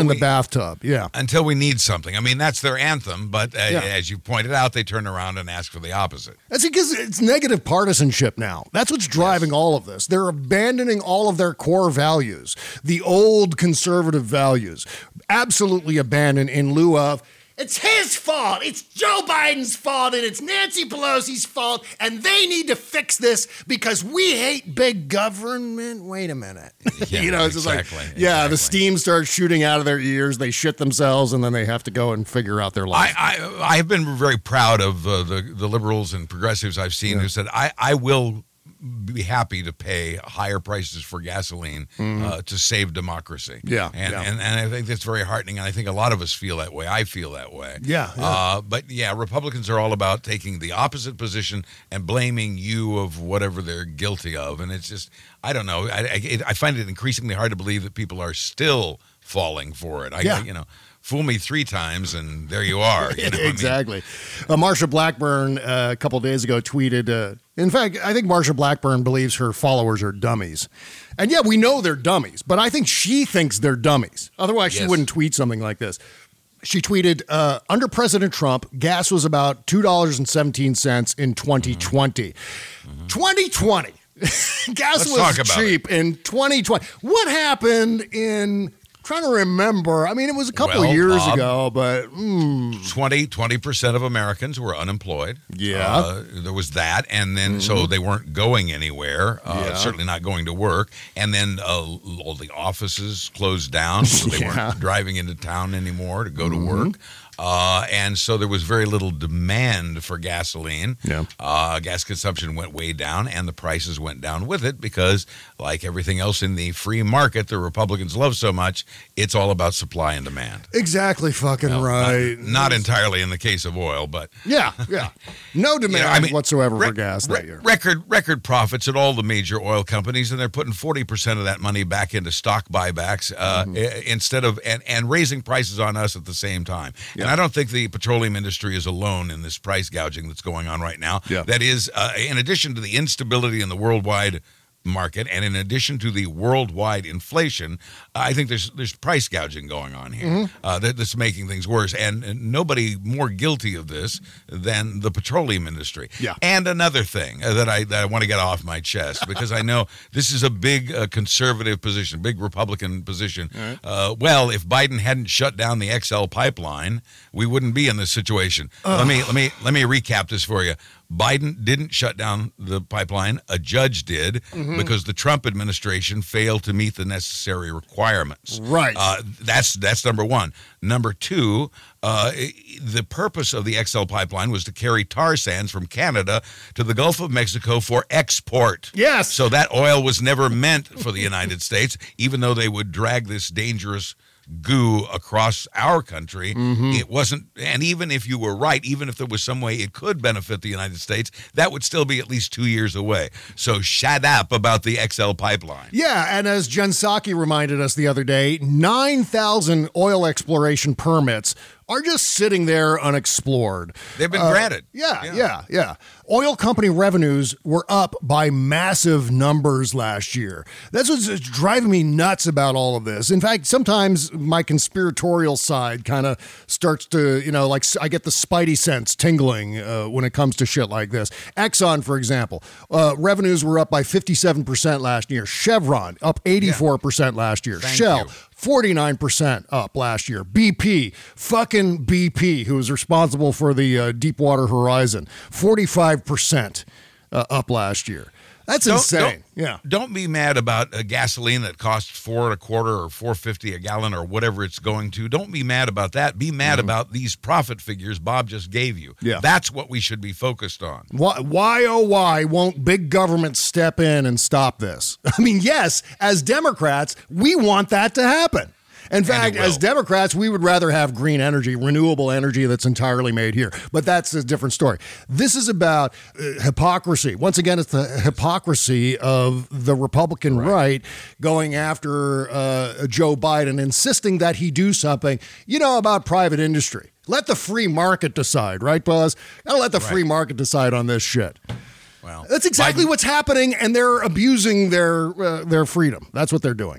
in we, the bathtub. Yeah. Until we need something. I mean, that's their anthem, but uh, Yeah. as you pointed out, they turn around and ask for the opposite. That's because it's negative partisanship now. That's what's driving yes. all of this. They're abandoning all of their core values, the old conservative values, absolutely abandoned in lieu of, it's his fault. It's Joe Biden's fault, and it's Nancy Pelosi's fault, and they need to fix this because we hate big government. Wait a minute. Yeah, you know, it's exactly, just like, yeah, exactly. the steam starts shooting out of their ears. They shit themselves, and then they have to go and figure out their life. I, I, I have been very proud of uh, the, the liberals and progressives I've seen Yeah. who said, I, I will be happy to pay higher prices for gasoline Mhm. uh, to save democracy. Yeah, And, yeah. and and I think that's very heartening, and I think a lot of us feel that way. I feel that way. Yeah, yeah. Uh, but yeah, Republicans are all about taking the opposite position and blaming you of whatever they're guilty of, and it's just, I don't know. I, I, it, I find it increasingly hard to believe that people are still falling for it. I, Yeah. I you know. Fool me three times, and there you are. You know what I mean? Exactly. Uh, Marsha Blackburn uh, a couple days ago tweeted, uh, in fact, I think Marsha Blackburn believes her followers are dummies. And yeah, we know they're dummies, but I think she thinks they're dummies. Otherwise, she Yes. wouldn't tweet something like this. She tweeted, uh, under President Trump, gas was about two dollars and seventeen cents in twenty twenty. Mm-hmm. twenty twenty. Gas Let's was talk about cheap in twenty twenty. What happened in... Trying to remember. I mean, it was a couple Well, of years Bob, ago, but mm. twenty percent of Americans were unemployed. Yeah. Uh, there was that. And then, so they weren't going anywhere, uh, Yeah. certainly not going to work. And then uh, all the offices closed down, so they Yeah. weren't driving into town anymore to go Mhm. to work. Uh, and so there was very little demand for gasoline. Yeah. Uh, gas consumption went way down, and the prices went down with it because, like everything else in the free market the Republicans love so much, it's all about supply and demand. Exactly fucking Well, right. Not, not entirely in the case of oil, but Yeah, yeah. No demand You know, I mean, whatsoever re- for gas re- that year. Record record profits at all the major oil companies, and they're putting forty percent of that money back into stock buybacks uh, Mm-hmm. i- instead of and, and raising prices on us at the same time. And I don't think the petroleum industry is alone in this price gouging that's going on right now. Yeah. That is, uh, in addition to the instability in the worldwide market, and in addition to the worldwide inflation, I think there's there's price gouging going on here Mm-hmm. uh, that, that's making things worse, and, and nobody more guilty of this than the petroleum industry. Yeah. And another thing uh, that I that I want to get off my chest, because I know this is a big uh, conservative position, big Republican position. right. Uh, well, if Biden hadn't shut down the X L pipeline, we wouldn't be in this situation. Let me let me let me recap this for you. Biden didn't shut down the pipeline. A judge did Mm-hmm. because the Trump administration failed to meet the necessary requirements. Right. Uh, that's that's number one. Number two, uh, the purpose of the X L pipeline was to carry tar sands from Canada to the Gulf of Mexico for export. Yes. So that oil was never meant for the United States, even though they would drag this dangerous goo across our country. Mm-hmm. It wasn't, and even if you were right, even if there was some way it could benefit the United States, that would still be at least two years away. So shut up about the X L pipeline. Yeah, and as Jen Psaki reminded us the other day, nine thousand oil exploration permits are just sitting there unexplored. They've been Uh, granted. Yeah, yeah, yeah, yeah. Oil company revenues were up by massive numbers last year. That's what's driving me nuts about all of this. In fact, sometimes my conspiratorial side kind of starts to, you know, like I get the spidey sense tingling uh, when it comes to shit like this. Exxon, for example, uh, revenues were up by fifty-seven percent last year. Chevron up eighty-four percent last year. Thank Shell, you. forty-nine percent up last year. B P, fucking B P, who was responsible for the uh, Deepwater Horizon, forty-five percent uh, up last year. That's Don't- insane. don't- yeah. Don't be mad about a gasoline that costs four and a quarter or four fifty a gallon or whatever it's going to. Don't be mad about that. Be mad about these profit figures Bob just gave you. Yeah. That's what we should be focused on. Why, why, oh, why won't big government step in and stop this? I mean, yes, as Democrats, we want that to happen. In fact, as Democrats, we would rather have green energy, renewable energy that's entirely made here. But that's a different story. This is about uh, hypocrisy. Once again, it's the hypocrisy of the Republican right, right going after uh, Joe Biden, insisting that he do something, you know, about private industry. Let the free market decide, right, Buzz? Gotta let the Right. free market decide on this shit. Well, That's exactly Biden- what's happening, and they're abusing their uh, their freedom. That's what they're doing.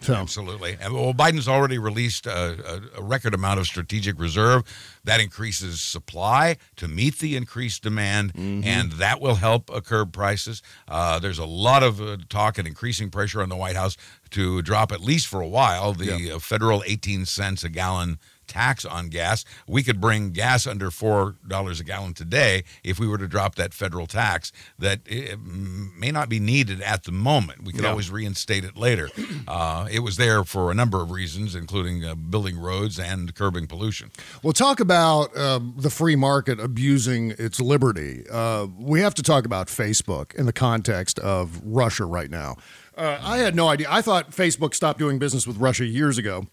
So. Absolutely. And, well, Biden's already released a, a, a record amount of strategic reserve that increases supply to meet the increased demand, mm-hmm. and that will help uh, curb prices. Uh, there's a lot of uh, talk and increasing pressure on the White House to drop, at least for a while, the yeah. uh, federal eighteen cents a gallon tax on gas. We could bring gas under four dollars a gallon today if we were to drop that federal tax that it may not be needed at the moment. We could yeah. always reinstate it later. Uh, it was there for a number of reasons, including uh, building roads and curbing pollution. Well, talk about uh, the free market abusing its liberty. Uh, we have to talk about Facebook in the context of Russia right now. Uh, I had no idea. I thought Facebook stopped doing business with Russia years ago.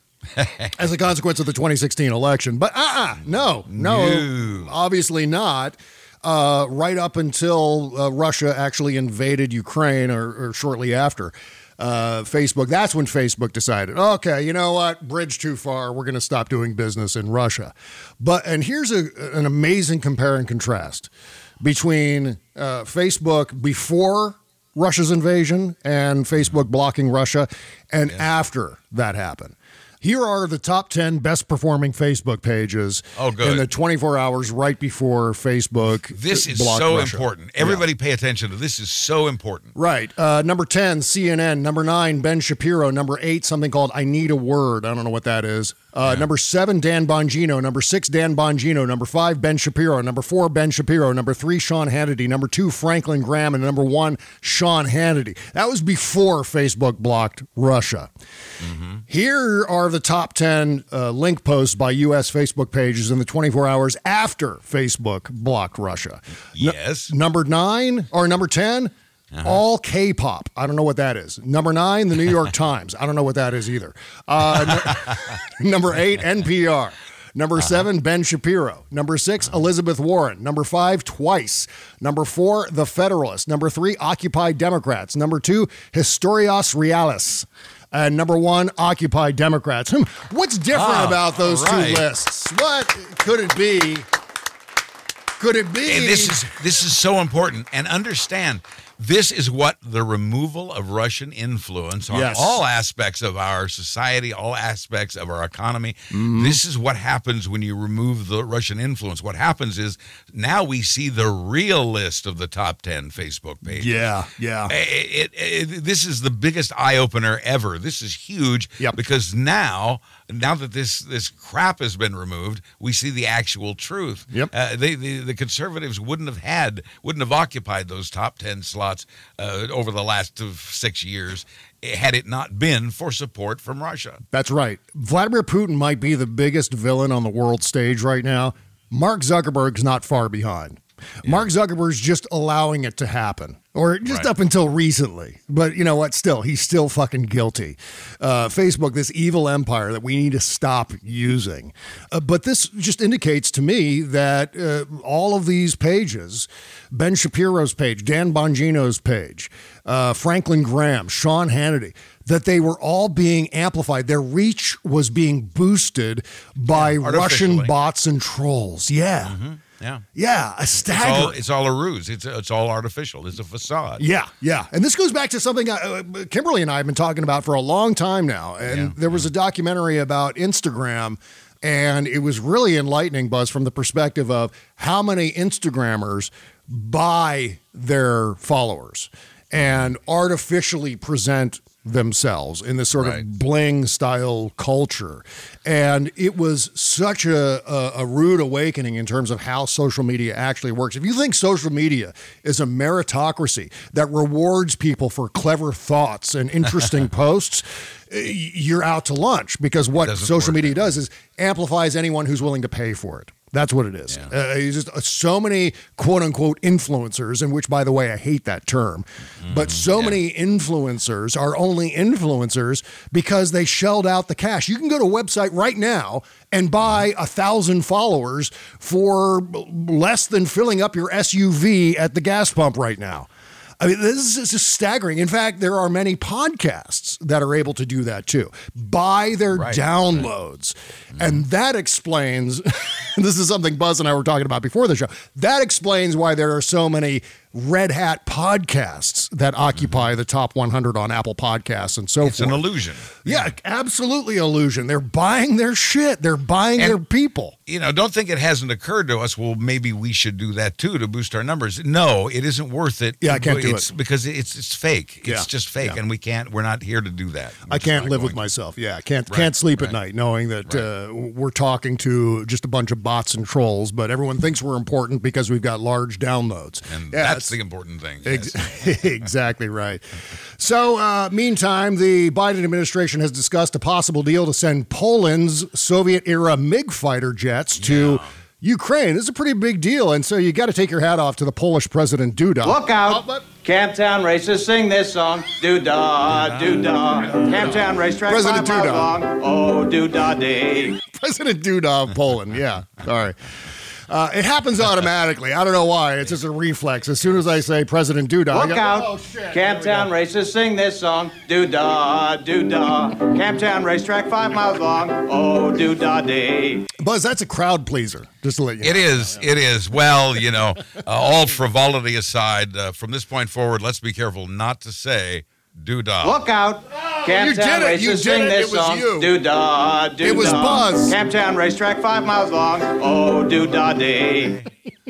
As a consequence of the twenty sixteen election. But uh-uh, no, no, no, obviously not. Uh, right up until uh, Russia actually invaded Ukraine or, or shortly after uh, Facebook, that's when Facebook decided, okay, you know what, bridge too far, we're going to stop doing business in Russia. But, and here's a, an amazing compare and contrast between uh, Facebook before Russia's invasion and Facebook blocking Russia and yeah. after that happened. Here are the top ten best performing Facebook pages oh, good. in the twenty-four hours right before Facebook. This is blocked so Russia. important. Everybody yeah. pay attention to this. This is so important. Right. Uh, number ten, C N N. Number nine, Ben Shapiro. Number eight, something called I Need a Word. I don't know what that is. Uh, yeah. Number seven, Dan Bongino. Number six, Dan Bongino. Number five, Ben Shapiro. Number four, Ben Shapiro. Number three, Sean Hannity. Number two, Franklin Graham. And number one, Sean Hannity. That was before Facebook blocked Russia. Mm-hmm. Here are the top ten uh, link posts by U S Facebook pages in the twenty-four hours after Facebook blocked Russia. Yes. N- number nine, or number ten, Uh-huh. all K-pop. I don't know what that is. Number nine, the New York Times. I don't know what that is either. Uh, no, number eight, N P R. Number uh-huh. seven, Ben Shapiro. Number six, uh-huh. Elizabeth Warren. Number five, Twice. Number four, The Federalist. Number three, Occupy Democrats. Number two, Historias Realis. And number one, Occupy Democrats. Hmm, what's different oh, about those right. two lists? What could it be? Could it be? And this is this is so important. And understand, this is what the removal of Russian influence on yes. all aspects of our society, all aspects of our economy. Mm-hmm. This is what happens when you remove the Russian influence. What happens is now we see the real list of the top ten Facebook pages. Yeah, yeah. It, it, it, this is the biggest eye-opener ever. This is huge yep. because now, now that this this crap has been removed, we see the actual truth. Yep. Uh, they, the, the conservatives wouldn't have had, wouldn't have occupied those top ten slots Uh, over the last six years had it not been for support from Russia. That's right. Vladimir Putin might be the biggest villain on the world stage right now. Mark Zuckerberg's not far behind. Yeah. Mark Zuckerberg's just allowing it to happen, or just right. up until recently. But you know what? Still, he's still fucking guilty. Uh, Facebook, this evil empire that we need to stop using. Uh, but this just indicates to me that uh, all of these pages, Ben Shapiro's page, Dan Bongino's page, uh, Franklin Graham, Sean Hannity, that they were all being amplified. Their reach was being boosted by yeah, Russian bots and trolls. Yeah. Mm-hmm. Yeah. Yeah, a staggering. It's all, it's all a ruse. It's it's all artificial. It's a facade. Yeah, yeah. And this goes back to something uh, Kimberly and I have been talking about for a long time now. And yeah. there was a documentary about Instagram, and it was really enlightening, Buzz, from the perspective of how many Instagrammers buy their followers and artificially present themselves in this sort right. of bling style culture. And it was such a, a, a rude awakening in terms of how social media actually works. If you think social media is a meritocracy that rewards people for clever thoughts and interesting posts, you're out to lunch, because what social media does is amplifies anyone who's willing to pay for it. That's what it is. Yeah. Uh, it's just uh, so many quote unquote influencers, and which, by the way, I hate that term, mm, but so yeah. many influencers are only influencers because they shelled out the cash. You can go to a website right now and buy a thousand followers for less than filling up your S U V at the gas pump right now. I mean, this is just staggering. In fact, there are many podcasts that are able to do that too. Buy their right, downloads. Right. And that explains, this is something Buzz and I were talking about before the show, that explains why there are so many red hat podcasts that occupy the top one hundred on Apple Podcasts and so it's forth. It's an illusion. Yeah, yeah, absolutely illusion. They're buying their shit. They're buying and, their people. You know, don't think it hasn't occurred to us, well, maybe we should do that too to boost our numbers. No, it isn't worth it. Yeah, I can't do it's it. Because it's it's fake. It's yeah. just fake, yeah. and we can't, we're not here to do that. We're I can't live with to. myself. Yeah, I can't, right, can't sleep right. at night knowing that right. uh, we're talking to just a bunch of bots and trolls, but everyone thinks we're important because we've got large downloads. And yeah, that's the important thing. Ex- Yes. exactly right. So, uh, meantime, the Biden administration has discussed a possible deal to send Poland's Soviet-era MiG fighter jets to yeah. Ukraine. This is a pretty big deal, and so you got to take your hat off to the Polish President Duda. Look out! Oh, Camptown races sing this song. Doo-dah, doo-dah. Camptown racetrack President five Duda. miles long. Oh, doo-dah day. President Duda of Poland, yeah. Sorry. Uh, it happens automatically. I don't know why. It's just a reflex. As soon as I say President Duda, I Look go, out! oh, shit. Camptown races sing this song. Doo-dah, doo-dah. Camptown racetrack five miles long. Oh, doo-dah day. Buzz, that's a crowd pleaser, just to let you know. It is. It is. Well, you know, uh, all frivolity aside, uh, from this point forward, let's be careful not to say doo-dah. Look out! Oh, Camptown you did it. You races did sing it. this It was song. you. Doo-dah, doo-dah. It was Buzz. Camptown racetrack five miles long. Oh, doo-dah day.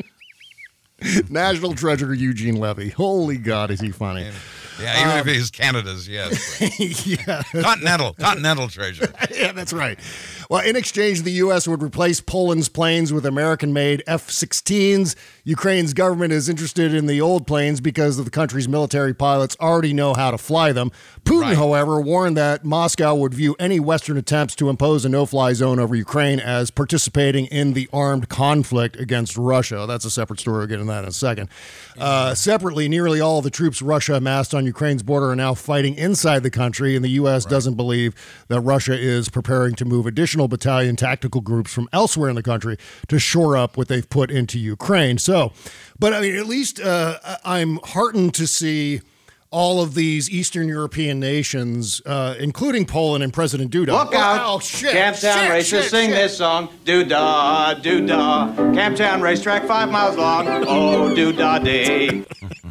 National treasure Eugene Levy. Holy God, is he funny. Yeah, even Um, if he's Canada's, yes. yeah. Continental, continental treasure. Yeah, that's right. Well, in exchange, the U S would replace Poland's planes with American-made F sixteens. Ukraine's government is interested in the old planes because of the country's military pilots already know how to fly them. Putin, Right. however, warned that Moscow would view any Western attempts to impose a no-fly zone over Ukraine as participating in the armed conflict against Russia. That's a separate story. We'll get into that in a second. Uh, separately, nearly all of the troops Russia amassed on Ukraine's border are now fighting inside the country, and the U S right. doesn't believe that Russia is preparing to move additional battalion tactical groups from elsewhere in the country to shore up what they've put into Ukraine. So, but I mean, at least uh, I'm heartened to see all of these Eastern European nations, uh, including Poland and President Duda. Look out! Oh, shit! Camptown shit, races shit, sing shit. this song. Doo-dah, doo-dah. Camptown racetrack five miles long. Oh, doo-dah day.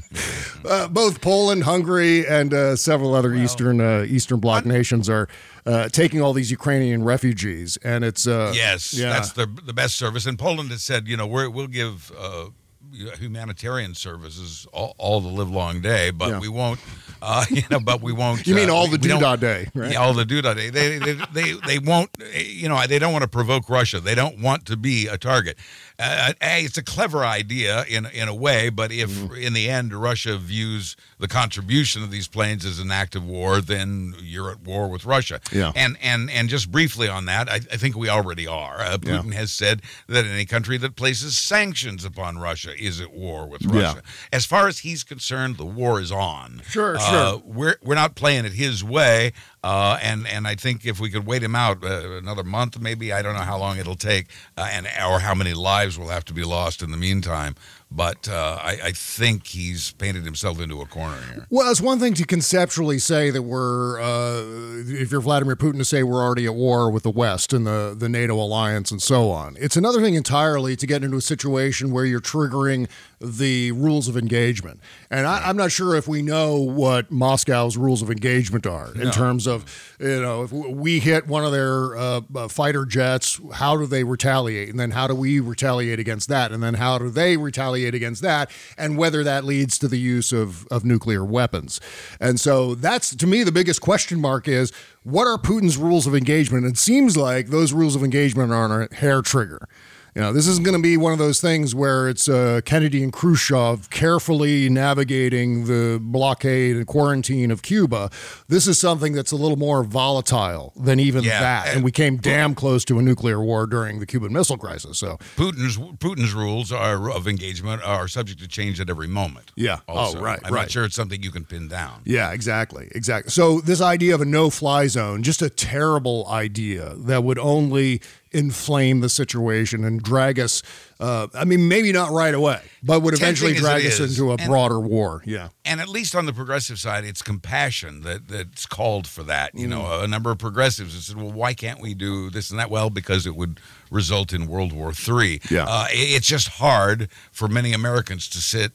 Uh, both Poland, Hungary, and uh, several other well, Eastern uh, Eastern Bloc nations are uh, taking all these Ukrainian refugees, and it's uh, yes, yeah. that's the the best service. And Poland has said, you know, we're, we'll give uh, humanitarian services all, all the live long day, but Yeah. we won't. Uh, you know, but we won't. You mean uh, all we, the we don't- doodah day, right? Yeah, all the doodah day. They, they they they won't. You know, they don't want to provoke Russia. They don't want to be a target. Uh, hey, it's a clever idea in in a way, but if Mm-hmm. in the end Russia views the contribution of these planes as an act of war, then you're at war with Russia. Yeah. And and and just briefly on that, I, I think we already are. Uh, Putin has said that any country that places sanctions upon Russia is at war with Yeah. Russia. As far as he's concerned, the war is on. Sure, Uh, sure. we're we're not playing it his way, uh, and and I think if we could wait him out uh, another month, maybe, I don't know how long it'll take, uh, and or how many lives will have to be lost in the meantime. But uh, I, I think he's painted himself into a corner here. Well, it's one thing to conceptually say that we're, uh, if you're Vladimir Putin, to say we're already at war with the West and the, the NATO alliance and so on. It's another thing entirely to get into a situation where you're triggering the rules of engagement. And I, I'm not sure if we know what Moscow's rules of engagement are in No. terms of, you know, if we hit one of their uh, uh, fighter jets, how do they retaliate? And then how do we retaliate against that? And then how do they retaliate against that, and whether that leads to the use of, of nuclear weapons. And so that's, to me, the biggest question mark is, what are Putin's rules of engagement? It seems like those rules of engagement are on a hair trigger. You know, this isn't going to be one of those things where it's uh, Kennedy and Khrushchev carefully navigating the blockade and quarantine of Cuba. This is something that's a little more volatile than even Yeah, that. And and- we came damn close to a nuclear war during the Cuban Missile Crisis. So, Putin's Putin's rules are of engagement are subject to change at every moment. Yeah. Also. Oh, right, I'm right. not sure it's something you can pin down. yeah, exactly. Exactly. So this idea of a no-fly zone, just a terrible idea that would only inflame the situation and drag us, uh, I mean, maybe not right away, but would eventually Tempting as drag it us is. into a And- broader war. Yeah. And at least on the progressive side, it's compassion that that's called for that. You Mm. know, a number of progressives have said, well, why can't we do this and that? Well, because it would result in World War Three. Yeah. Uh, it- it's just hard for many Americans to sit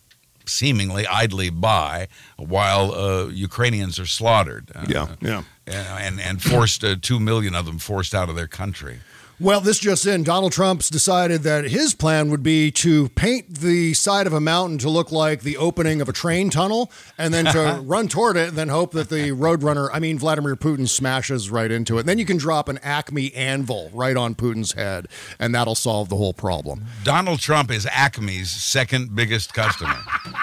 seemingly idly by while uh, Ukrainians are slaughtered. Uh, Yeah, yeah. And, and forced, uh, two million of them forced out of their country. Well, this just in, Donald Trump's decided that his plan would be to paint the side of a mountain to look like the opening of a train tunnel and then to run toward it and then hope that the roadrunner, I mean, Vladimir Putin smashes right into it. And then you can drop an Acme anvil right on Putin's head and that'll solve the whole problem. Donald Trump is Acme's second biggest customer.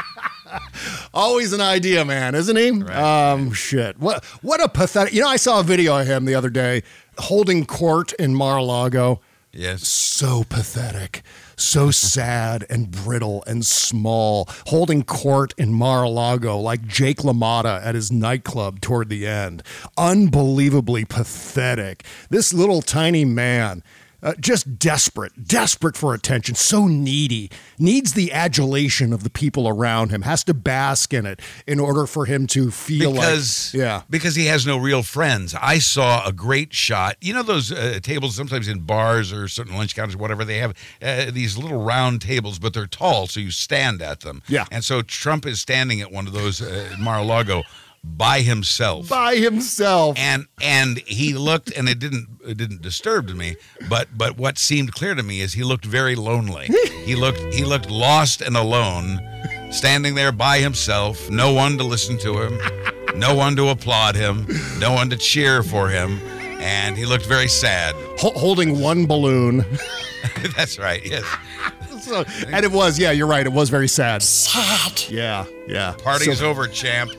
Always an idea, man, isn't he? Right. Um, shit. What what a pathetic... You know, I saw a video of him the other day holding court in Mar-a-Lago. Yes. So pathetic. So sad and brittle and small. Holding court in Mar-a-Lago like Jake LaMotta at his nightclub toward the end. Unbelievably pathetic. This little tiny man... Uh, just desperate, desperate for attention, so needy, needs the adulation of the people around him, has to bask in it in order for him to feel because, like, yeah. Because he has no real friends. I saw a great shot. You know those uh, tables sometimes in bars or certain lunch counters, whatever, they have uh, these little round tables, but they're tall, so you stand at them. Yeah. And so Trump is standing at one of those uh, at Mar-a-Lago by himself. By himself. And and he looked, and it didn't it didn't disturb me, but but what seemed clear to me is he looked very lonely. he looked he looked lost and alone, standing there by himself, no one to listen to him, no one to applaud him, no one to cheer for him, and he looked very sad. H- holding one balloon. That's right, yes. So, and it was, yeah, you're right, it was very sad. Sad. Yeah, yeah. Party's So- over, champ.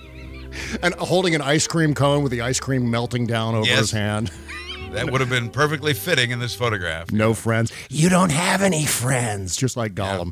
And holding an ice cream cone with the ice cream melting down over Yes. his hand. That would have been perfectly fitting in this photograph. No friends. You don't have any friends, just like Gollum.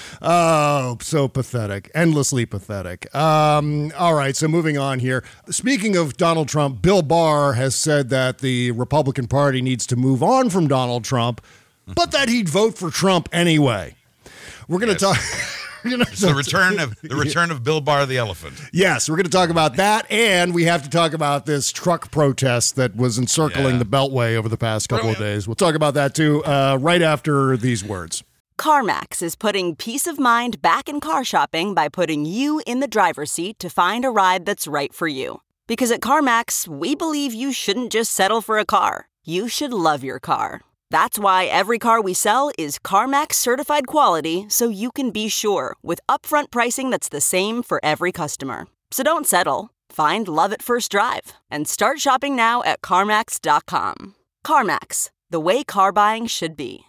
Oh, so pathetic. Endlessly pathetic. Um, all right, so moving on here. Speaking of Donald Trump, Bill Barr has said that the Republican Party needs to move on from Donald Trump, but that he'd vote for Trump anyway. We're going to Yes. talk... You know, It's the return of the return of Bill Barr the elephant. Yes, we're going to talk about that, and we have to talk about this truck protest that was encircling Yeah. the Beltway over the past couple of days. We'll talk about that, too, uh, right after these words. CarMax is putting peace of mind back in car shopping by putting you in the driver's seat to find a ride that's right for you. Because at CarMax, we believe you shouldn't just settle for a car. You should love your car. That's why every car we sell is CarMax certified quality, so you can be sure with upfront pricing that's the same for every customer. So don't settle. Find love at first drive and start shopping now at CarMax dot com. CarMax, the way car buying should be.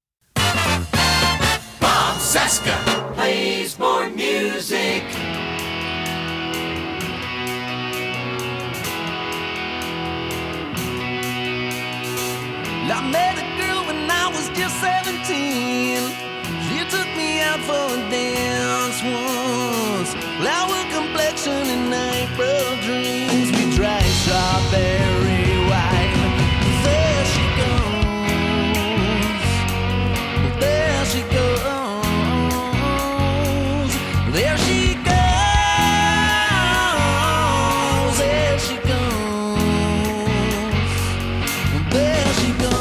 Bob Cesca plays more music. I met a girl when I was just seventeen. She took me out for a dance once. Flower complexion and April dreams. We drank strawberry wine. There she goes. There she goes. There she goes. There she goes. There she goes.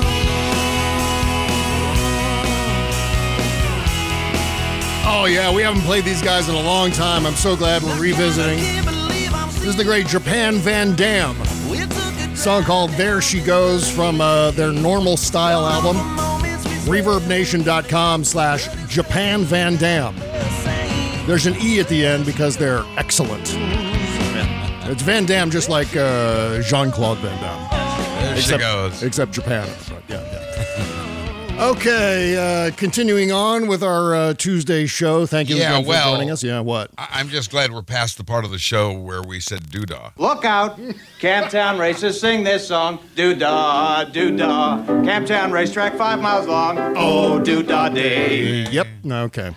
Oh, yeah, we haven't played these guys in a long time. I'm so glad we're revisiting. This is the great Japan Van Dam. Song called There She Goes from uh, their Normal Style album. ReverbNation.com slash Japan Van Dam. There's an E at the end because they're excellent. It's Van Dam just like uh, Jean-Claude Van Damme. There except, she goes. Except Japan. But yeah, yeah. Okay, uh, continuing on with our uh, Tuesday show. Thank you Yeah, again for well, joining us. Yeah, what? I- I'm just glad we're past the part of the show where we said doodah. Look out! Camptown racers sing this song. Doo-dah, doo-dah. Camptown racetrack five miles long. Oh, doo-dah day. Yep. Okay.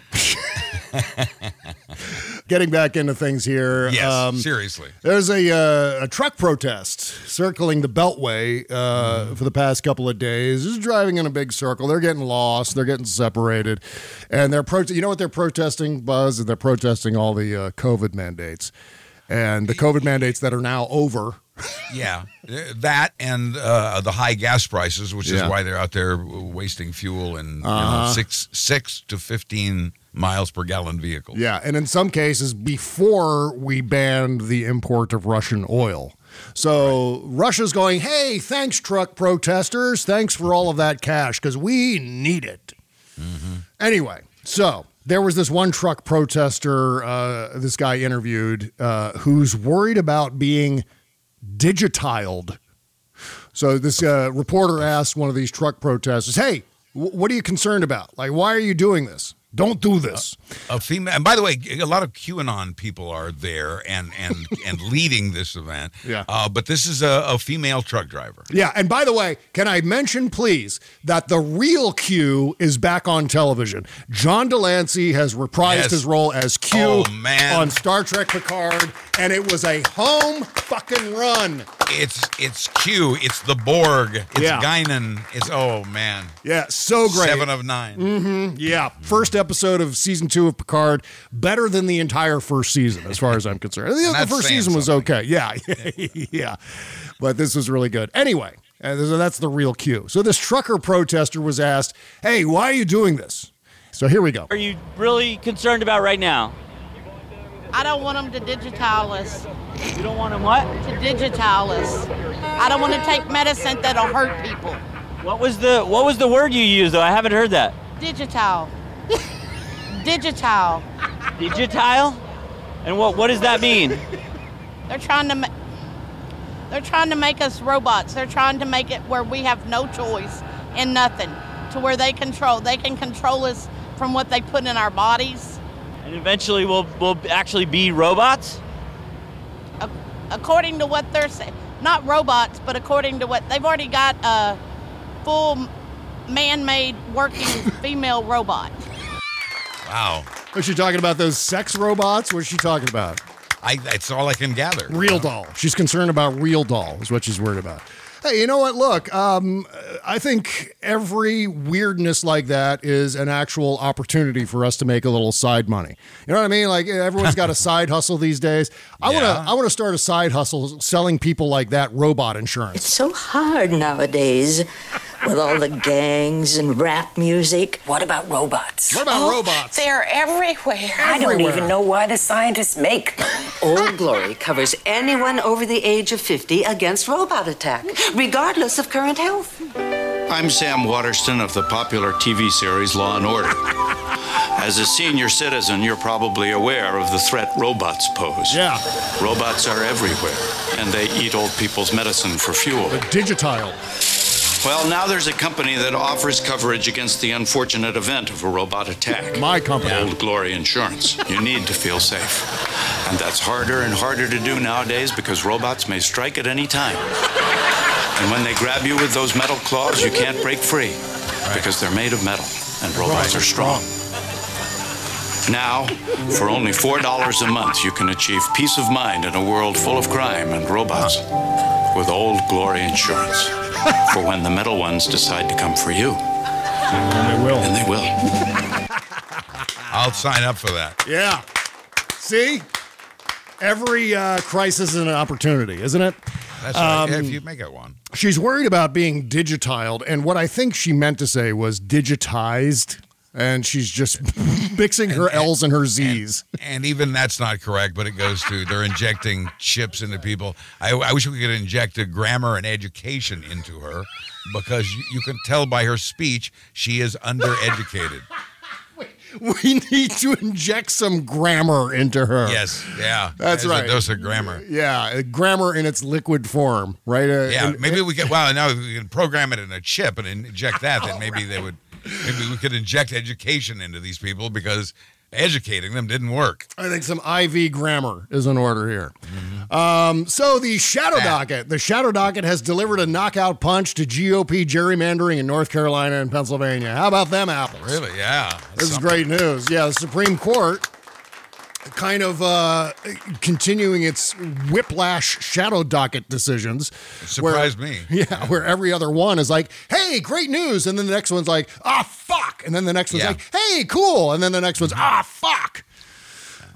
Getting back into things here. Yes, seriously. There's a uh, a truck protest circling the Beltway uh, Mm-hmm. for the past couple of days. Just driving in a big circle. They're getting lost. They're getting separated, and they're pro- You know what they're protesting, Buzz? They're protesting all the uh, COVID mandates, and the COVID mandates that are now over. Yeah, that and uh, the high gas prices, which Yeah. is why they're out there wasting fuel and you know, Uh-huh. six six to fifteen miles per gallon vehicles. Yeah, and in some cases, before we banned the import of Russian oil. So right. Russia's going, hey, thanks, truck protesters. Thanks for all of that cash, because we need it. Mm-hmm. Anyway, so there was this one truck protester, uh, this guy interviewed, uh, who's worried about being digitized. So this uh, reporter asked one of these truck protesters, hey, w- what are you concerned about? Like, why are you doing this? Don't do this. Uh, a female, and by the way, a lot of QAnon people are there and and and leading this event. Yeah. Uh, but this is a, a female truck driver. Yeah. And by the way, can I mention, please, that the real Q is back on television? John Delancey has reprised Yes. his role as Q Oh, man. on Star Trek Picard, and it was a home fucking run. It's it's Q. It's the Borg. It's Yeah. Guinan. It's oh man. Yeah, so great. Seven of nine. Mm-hmm. Yeah, first episode of season two of Picard, better than the entire first season, as far as I'm concerned. The, the that's first saying season was something. okay. Yeah, yeah, but this was really good. Anyway, uh, so that's the real Q. So this trucker protester was asked, "Hey, why are you doing this?" So here we go. Are you really concerned about right now? I don't want them to digitize us. You don't want them what? To digitize us. I don't want to take medicine that'll hurt people. What was the What was the word you used though? I haven't heard that. Digital. Digital. Digital? And what what does that mean? They're trying to. Ma- they're trying to make us robots. They're trying to make it where we have no choice and nothing, to where they control. They can control us from what they put in our bodies. And eventually we'll we'll actually be robots? According to what they're saying, not robots, but according to what they've already got a full man-made working female robot. Wow. Was she talking about those sex robots? What is she talking about? I, that's all I can gather. Real doll. She's concerned about real doll is what she's worried about. Hey, you know what? Look, um, I think every weirdness like that is an actual opportunity for us to make a little side money. You know what I mean? Like everyone's got a side hustle these days. I Yeah. want to. I want to start a side hustle selling people like that robot insurance. It's so hard nowadays with all the gangs and rap music. What about robots? What about robots? They're everywhere. I don't Everywhere. even know why the scientists make them. Old Glory covers anyone over the age of fifty against robot attack, regardless of current health. I'm Sam Waterston of the popular T V series Law and Order. As a senior citizen, you're probably aware of the threat robots pose. Yeah. Robots are everywhere, and they eat old people's medicine for fuel. Digitile. Well, now there's a company that offers coverage against the unfortunate event of a robot attack. My company. Old Glory Insurance. You need to feel safe. And that's harder and harder to do nowadays because robots may strike at any time. And when they grab you with those metal claws, you can't break free because they're made of metal and robots are strong. Now, for only four dollars a month, you can achieve peace of mind in a world full of crime and robots with Old Glory Insurance. For when the metal ones decide to come for you. And they will. And they will. I'll sign up for that. Yeah. See? Every uh, crisis is an opportunity, isn't it? That's right. Um, Yeah, if you make it one. She's worried about being digitized, and what I think she meant to say was digitized, and she's just mixing her L's and her Z's. And, and even that's not correct, but it goes to they're injecting chips into people. I, I wish we could inject a grammar and education into her because you, you can tell by her speech she is undereducated. We need to inject some grammar into her. Yes, yeah. That's There's right. A dose of grammar. Yeah, grammar in its liquid form, right? Uh, Yeah, and- maybe we could. Well, now if we can program it in a chip and inject that, then maybe they would. Maybe we could inject education into these people because educating them didn't work. I think some I V grammar is in order here. Mm-hmm. Um, so the shadow docket, the shadow docket has delivered a knockout punch to G O P gerrymandering in North Carolina and Pennsylvania. How about them apples? Really? Yeah. That's This is something. great news. Yeah, the Supreme Court kind of uh, continuing its whiplash shadow docket decisions. It surprised where, me. Yeah, where every other one is like, hey, great news. And then the next one's like, ah, fuck. And then the next one's Yeah. like, hey, cool. And then the next one's, ah, fuck.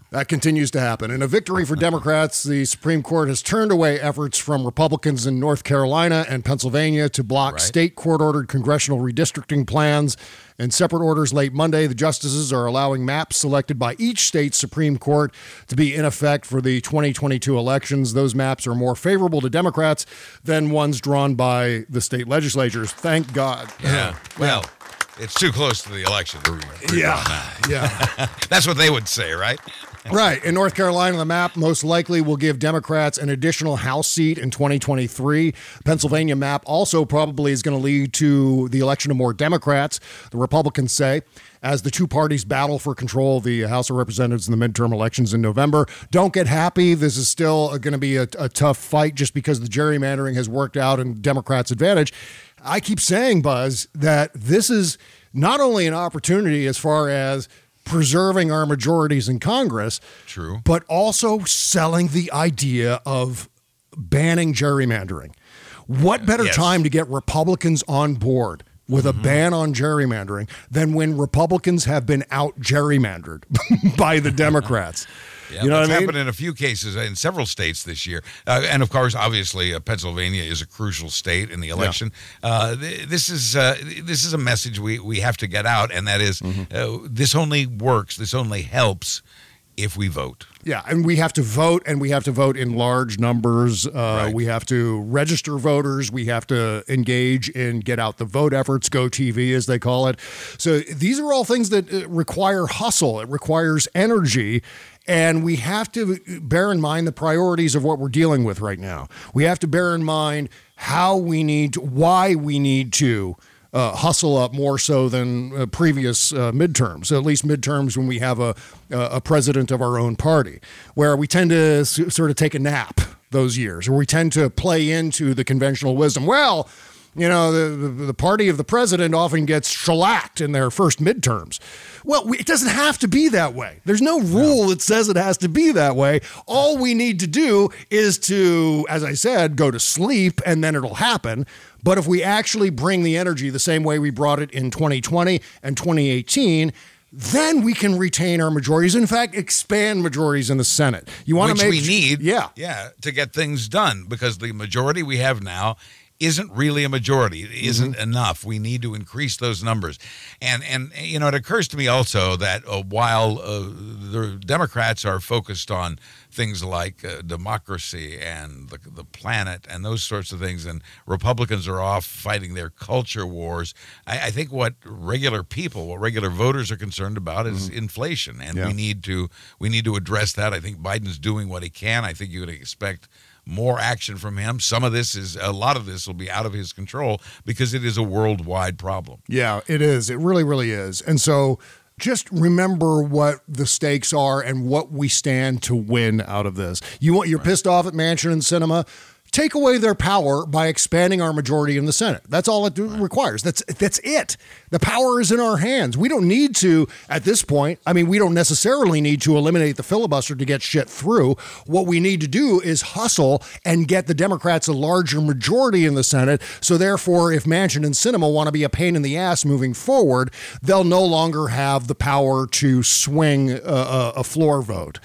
That continues to happen. In a victory for Democrats, the Supreme Court has turned away efforts from Republicans in North Carolina and Pennsylvania to block Right. state court-ordered congressional redistricting plans. In separate orders late Monday, the justices are allowing maps selected by each state's Supreme Court to be in effect for the twenty twenty-two elections. Those maps are more favorable to Democrats than ones drawn by the state legislatures. Thank God. Yeah. Well, it's too close to the election to re- Yeah. redraw now. Yeah. That's what they would say, right? Right. In North Carolina, the map most likely will give Democrats an additional House seat in twenty twenty-three. Pennsylvania map also probably is going to lead to the election of more Democrats, the Republicans say, as the two parties battle for control of the House of Representatives in the midterm elections in November. Don't get happy. This is still going to be a, a tough fight just because the gerrymandering has worked out in Democrats' advantage. I keep saying, Buzz, that this is not only an opportunity as far as preserving our majorities in Congress, True, but also selling the idea of banning gerrymandering. What better Yes. time to get Republicans on board with a ban on gerrymandering than when Republicans have been out gerrymandered by the Democrats? Yeah, you know that's what I mean? happened in a few cases in several states this year. Uh, and of course, obviously, uh, Pennsylvania is a crucial state in the election. Uh, th- this is uh, this is a message we, we have to get out, and that is, uh, this only works, this only helps if we vote. Yeah, and we have to vote, and we have to vote in large numbers. Uh, We have to register voters. We have to engage in get out the vote efforts, Go T V as they call it. So these are all things that uh, require hustle. It requires energy. And we have to bear in mind the priorities of what we're dealing with right now. We have to bear in mind how we need to, why we need to uh, hustle up more so than uh, previous uh, midterms, at least midterms when we have a, a president of our own party, where we tend to s- sort of take a nap those years, or we tend to play into the conventional wisdom. Well, you know, the, the, the party of the president often gets shellacked in their first midterms. Well, we, it doesn't have to be that way. There's no rule that says it has to be that way. All we need to do is to, as I said, go to sleep and then it'll happen. But if we actually bring the energy the same way we brought it in twenty twenty and twenty eighteen, then we can retain our majorities. In fact, expand majorities in the Senate. You want Which to make we need, yeah, yeah, to get things done, because the majority we have now isn't really a majority. It isn't Mm-hmm. enough. We need to increase those numbers. And, and you know, it occurs to me also that uh, while uh, the Democrats are focused on things like uh, democracy and the, the planet and those sorts of things, and Republicans are off fighting their culture wars, I, I think what regular people, what regular voters are concerned about is inflation. And Yeah. we need to we need to address that. I think Biden's doing what he can. I think you would expect more action from him. Some of this is, a lot of this will be out of his control because it is a worldwide problem. Yeah, it is. It really, really is. And so just remember what the stakes are and what we stand to win out of this. You want, you're pissed off at Manchin and Sinema. Take away their power by expanding our majority in the Senate. That's all it do, requires. That's that's it. The power is in our hands. We don't need to, at this point, I mean, we don't necessarily need to eliminate the filibuster to get shit through. What we need to do is hustle and get the Democrats a larger majority in the Senate. So therefore, if Manchin and Sinema want to be a pain in the ass moving forward, they'll no longer have the power to swing a, a, a floor vote.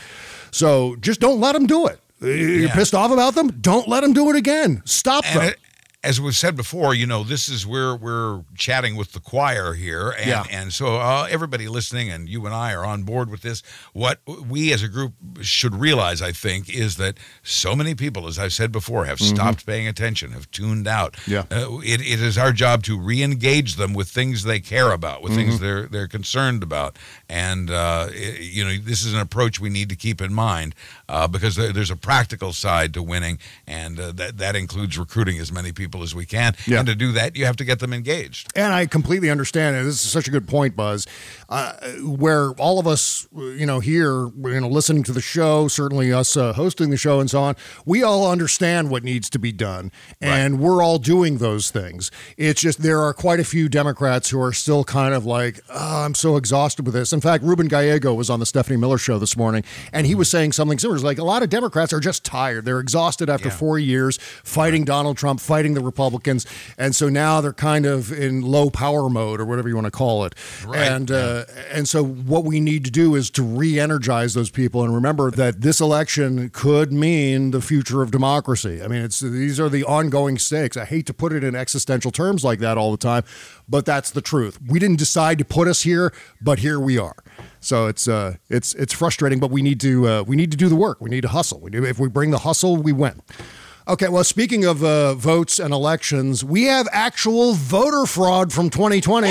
So just don't let them do it. You're Yeah. pissed off about them? Don't let them do it again. Stop And them. it, as we've said before, you know, this is where we're chatting with the choir here. And, Yeah. and so uh, everybody listening, and you and I are on board with this. What we as a group should realize, I think, is that so many people, as I've said before, have Mhm. stopped paying attention, have tuned out. Yeah. Uh, it, it is our job to re-engage them with things they care about, with Mhm. things they're they're concerned about. And, uh, it- you know, this is an approach we need to keep in mind uh, because there, there's a practical side to winning, and uh, that, that includes recruiting as many people as we can. Yeah. And to do that, you have to get them engaged. And I completely understand it. This is such a good point, Buzz. Uh, where all of us, you know, here, you know, listening to the show, certainly us uh, hosting the show and so on, we all understand what needs to be done, and we're all doing those things. It's just there are quite a few Democrats who are still kind of like, oh, I'm so exhausted with this. In fact, Ruben Gallego was on the Stephanie Miller show this morning, and he was saying something similar. Like, a lot of Democrats are just tired. They're exhausted after Yeah. four years fighting Donald Trump, fighting the Republicans. And so now they're kind of in low power mode or whatever you want to call it. Right. And, uh, and so what we need to do is to re-energize those people and remember that this election could mean the future of democracy. I mean, it's these are the ongoing stakes. I hate to put it in existential terms like that all the time, but that's the truth. We didn't decide to put us here, but here we are. So it's uh, it's it's frustrating, but we need to uh, we need to do the work. We need to hustle. We do, if we bring the hustle, we win. Okay, well, speaking of uh, votes and elections, we have actual voter fraud from twenty twenty.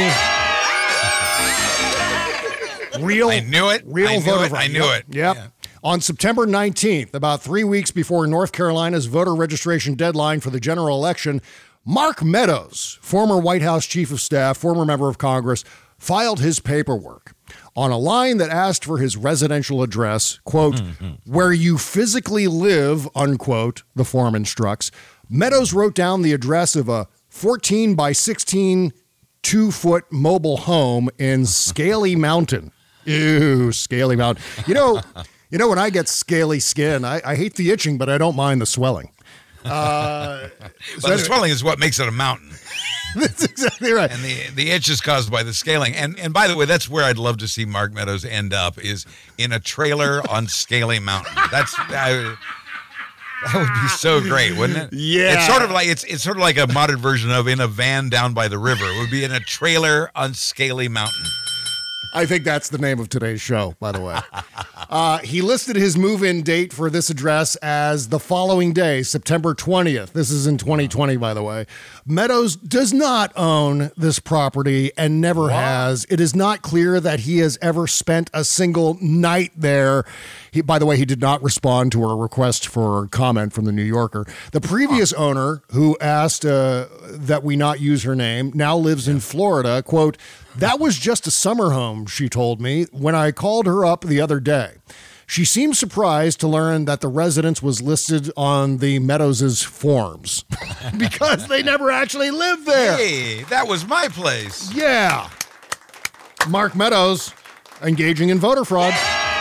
Real, I knew it. Real I knew voter it. fraud. I knew Yep. it. Yep. Yeah. On September nineteenth, about three weeks before North Carolina's voter registration deadline for the general election, Mark Meadows, former White House chief of staff, former member of Congress, filed his paperwork on a line that asked for his residential address, quote, mm-hmm. where you physically live, unquote, the form instructs. Meadows wrote down the address of a fourteen by sixteen two-foot mobile home in Scaly Mountain. Ew, Scaly Mountain. You know, you know when I get scaly skin, I, I hate the itching, but I don't mind the swelling. Uh, but so the anyway. swelling is what makes it a mountain. That's exactly right. And the, the itch is caused by the scaling. And and by the way, that's where I'd love to see Mark Meadows end up, is in a trailer on Scaly Mountain. That's I, that would be so great, wouldn't it? Yeah. It's sort of like it's it's sort of like a modern version of in a van down by the river. It would be in a trailer on Scaly Mountain. I think that's the name of today's show, by the way. Uh, he listed his move-in date for this address as the following day, September twentieth. This is in twenty twenty, by the way. Meadows does not own this property and never what? has. It is not clear that he has ever spent a single night there. He, by the way, he did not respond to a request for comment from the New Yorker. The previous huh. owner, who asked uh, that we not use her name, now lives in Florida. Quote, that was just a summer home, she told me, when I called her up the other day. She seemed surprised to learn that the residence was listed on the Meadows' forms because they never actually lived there. Hey, that was my place. Yeah. Mark Meadows engaging in voter fraud.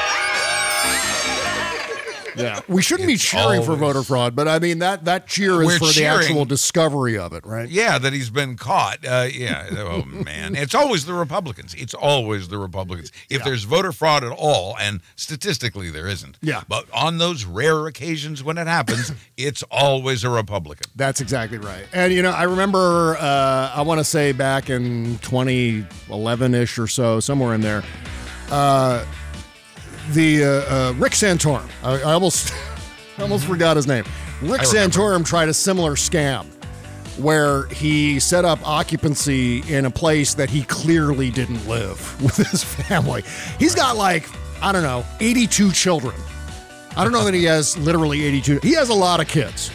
Yeah, we shouldn't it's be cheering always, for voter fraud, but I mean that that cheer is for cheering. the actual discovery of it, right? Yeah, that he's been caught. Uh, yeah, oh man, it's always the Republicans. It's always the Republicans. If yeah. there's voter fraud at all, and statistically there isn't. Yeah, but on those rare occasions when it happens, it's always a Republican. That's exactly right. And you know, I remember, uh, I want to say back in twenty eleven ish or so, somewhere in there. Uh, The uh, uh, Rick Santorum, I, I almost I almost forgot his name. Rick Santorum tried a similar scam where he set up occupancy in a place that he clearly didn't live with his family. He's got like, I don't know, eighty-two children. I don't know that he has literally eighty-two. He has a lot of kids.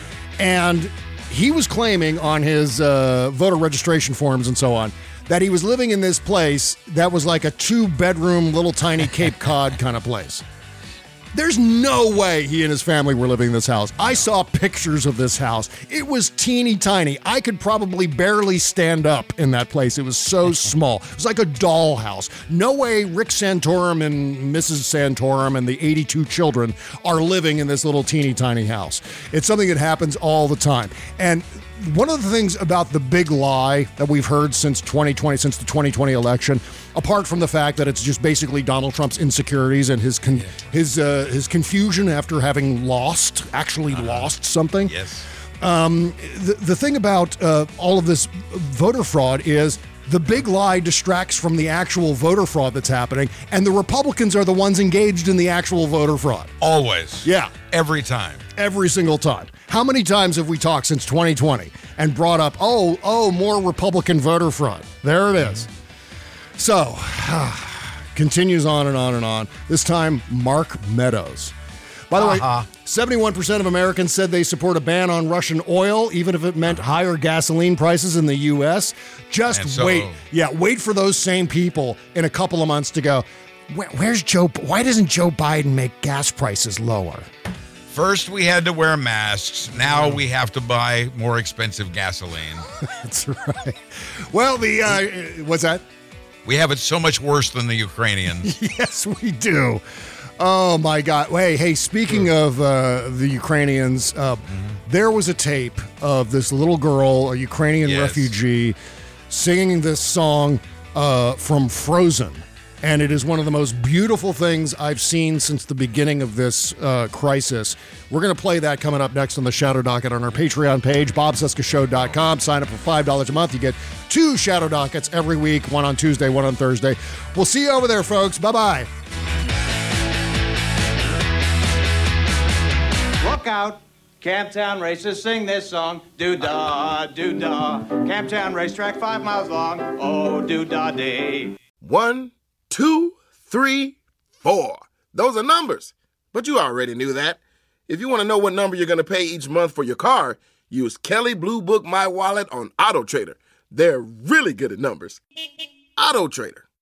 And he was claiming on his uh, voter registration forms and so on that he was living in this place that was like a two-bedroom, little tiny Cape Cod kind of place. There's no way he and his family were living in this house. I saw pictures of this house. It was teeny tiny. I could probably barely stand up in that place. It was so small. It was like a dollhouse. No way Rick Santorum and Missus Santorum and the eighty-two children are living in this little teeny tiny house. It's something that happens all the time. And one of the things about the big lie that we've heard since twenty twenty, since the twenty twenty election, apart from the fact that it's just basically Donald Trump's insecurities and his con- his uh, his confusion after having lost, actually uh-huh. lost something. Yes. Um, the, the thing about uh, all of this voter fraud is the big lie distracts from the actual voter fraud that's happening, and the Republicans are the ones engaged in the actual voter fraud. Always. Yeah. Every time. Every single time. How many times have we talked since twenty twenty and brought up, oh, oh, more Republican voter fraud? There it is. So, continues on and on and on. This time, Mark Meadows. By the uh-huh. way, seventy-one percent of Americans said they support a ban on Russian oil, even if it meant higher gasoline prices in the U S. Just so, wait. Yeah, wait for those same people in a couple of months to go, Where, where's Joe? Why doesn't Joe Biden make gas prices lower? First, we had to wear masks. Now we have to buy more expensive gasoline. That's right. Well, the, uh, what's that? We have it so much worse than the Ukrainians. Yes, we do. Oh, my God. Hey, hey, speaking of uh, the Ukrainians, uh, there was a tape of this little girl, a Ukrainian Yes. refugee, singing this song uh, from Frozen. And it is one of the most beautiful things I've seen since the beginning of this uh, crisis. We're going to play that coming up next on the Shadow Docket on our Patreon page, bob cesca show dot com. Sign up for five dollars a month. You get two Shadow Dockets every week, one on Tuesday, one on Thursday. We'll see you over there, folks. Bye-bye. Look out. Camptown racers sing this song. Do-da, do-da. Camptown racetrack five miles long. Oh, do-da day. One, two, three, four. Those are numbers. But you already knew that. If you want to know what number you're going to pay each month for your car, use Kelly Blue Book My Wallet on Auto Trader. They're really good at numbers. Auto Trader.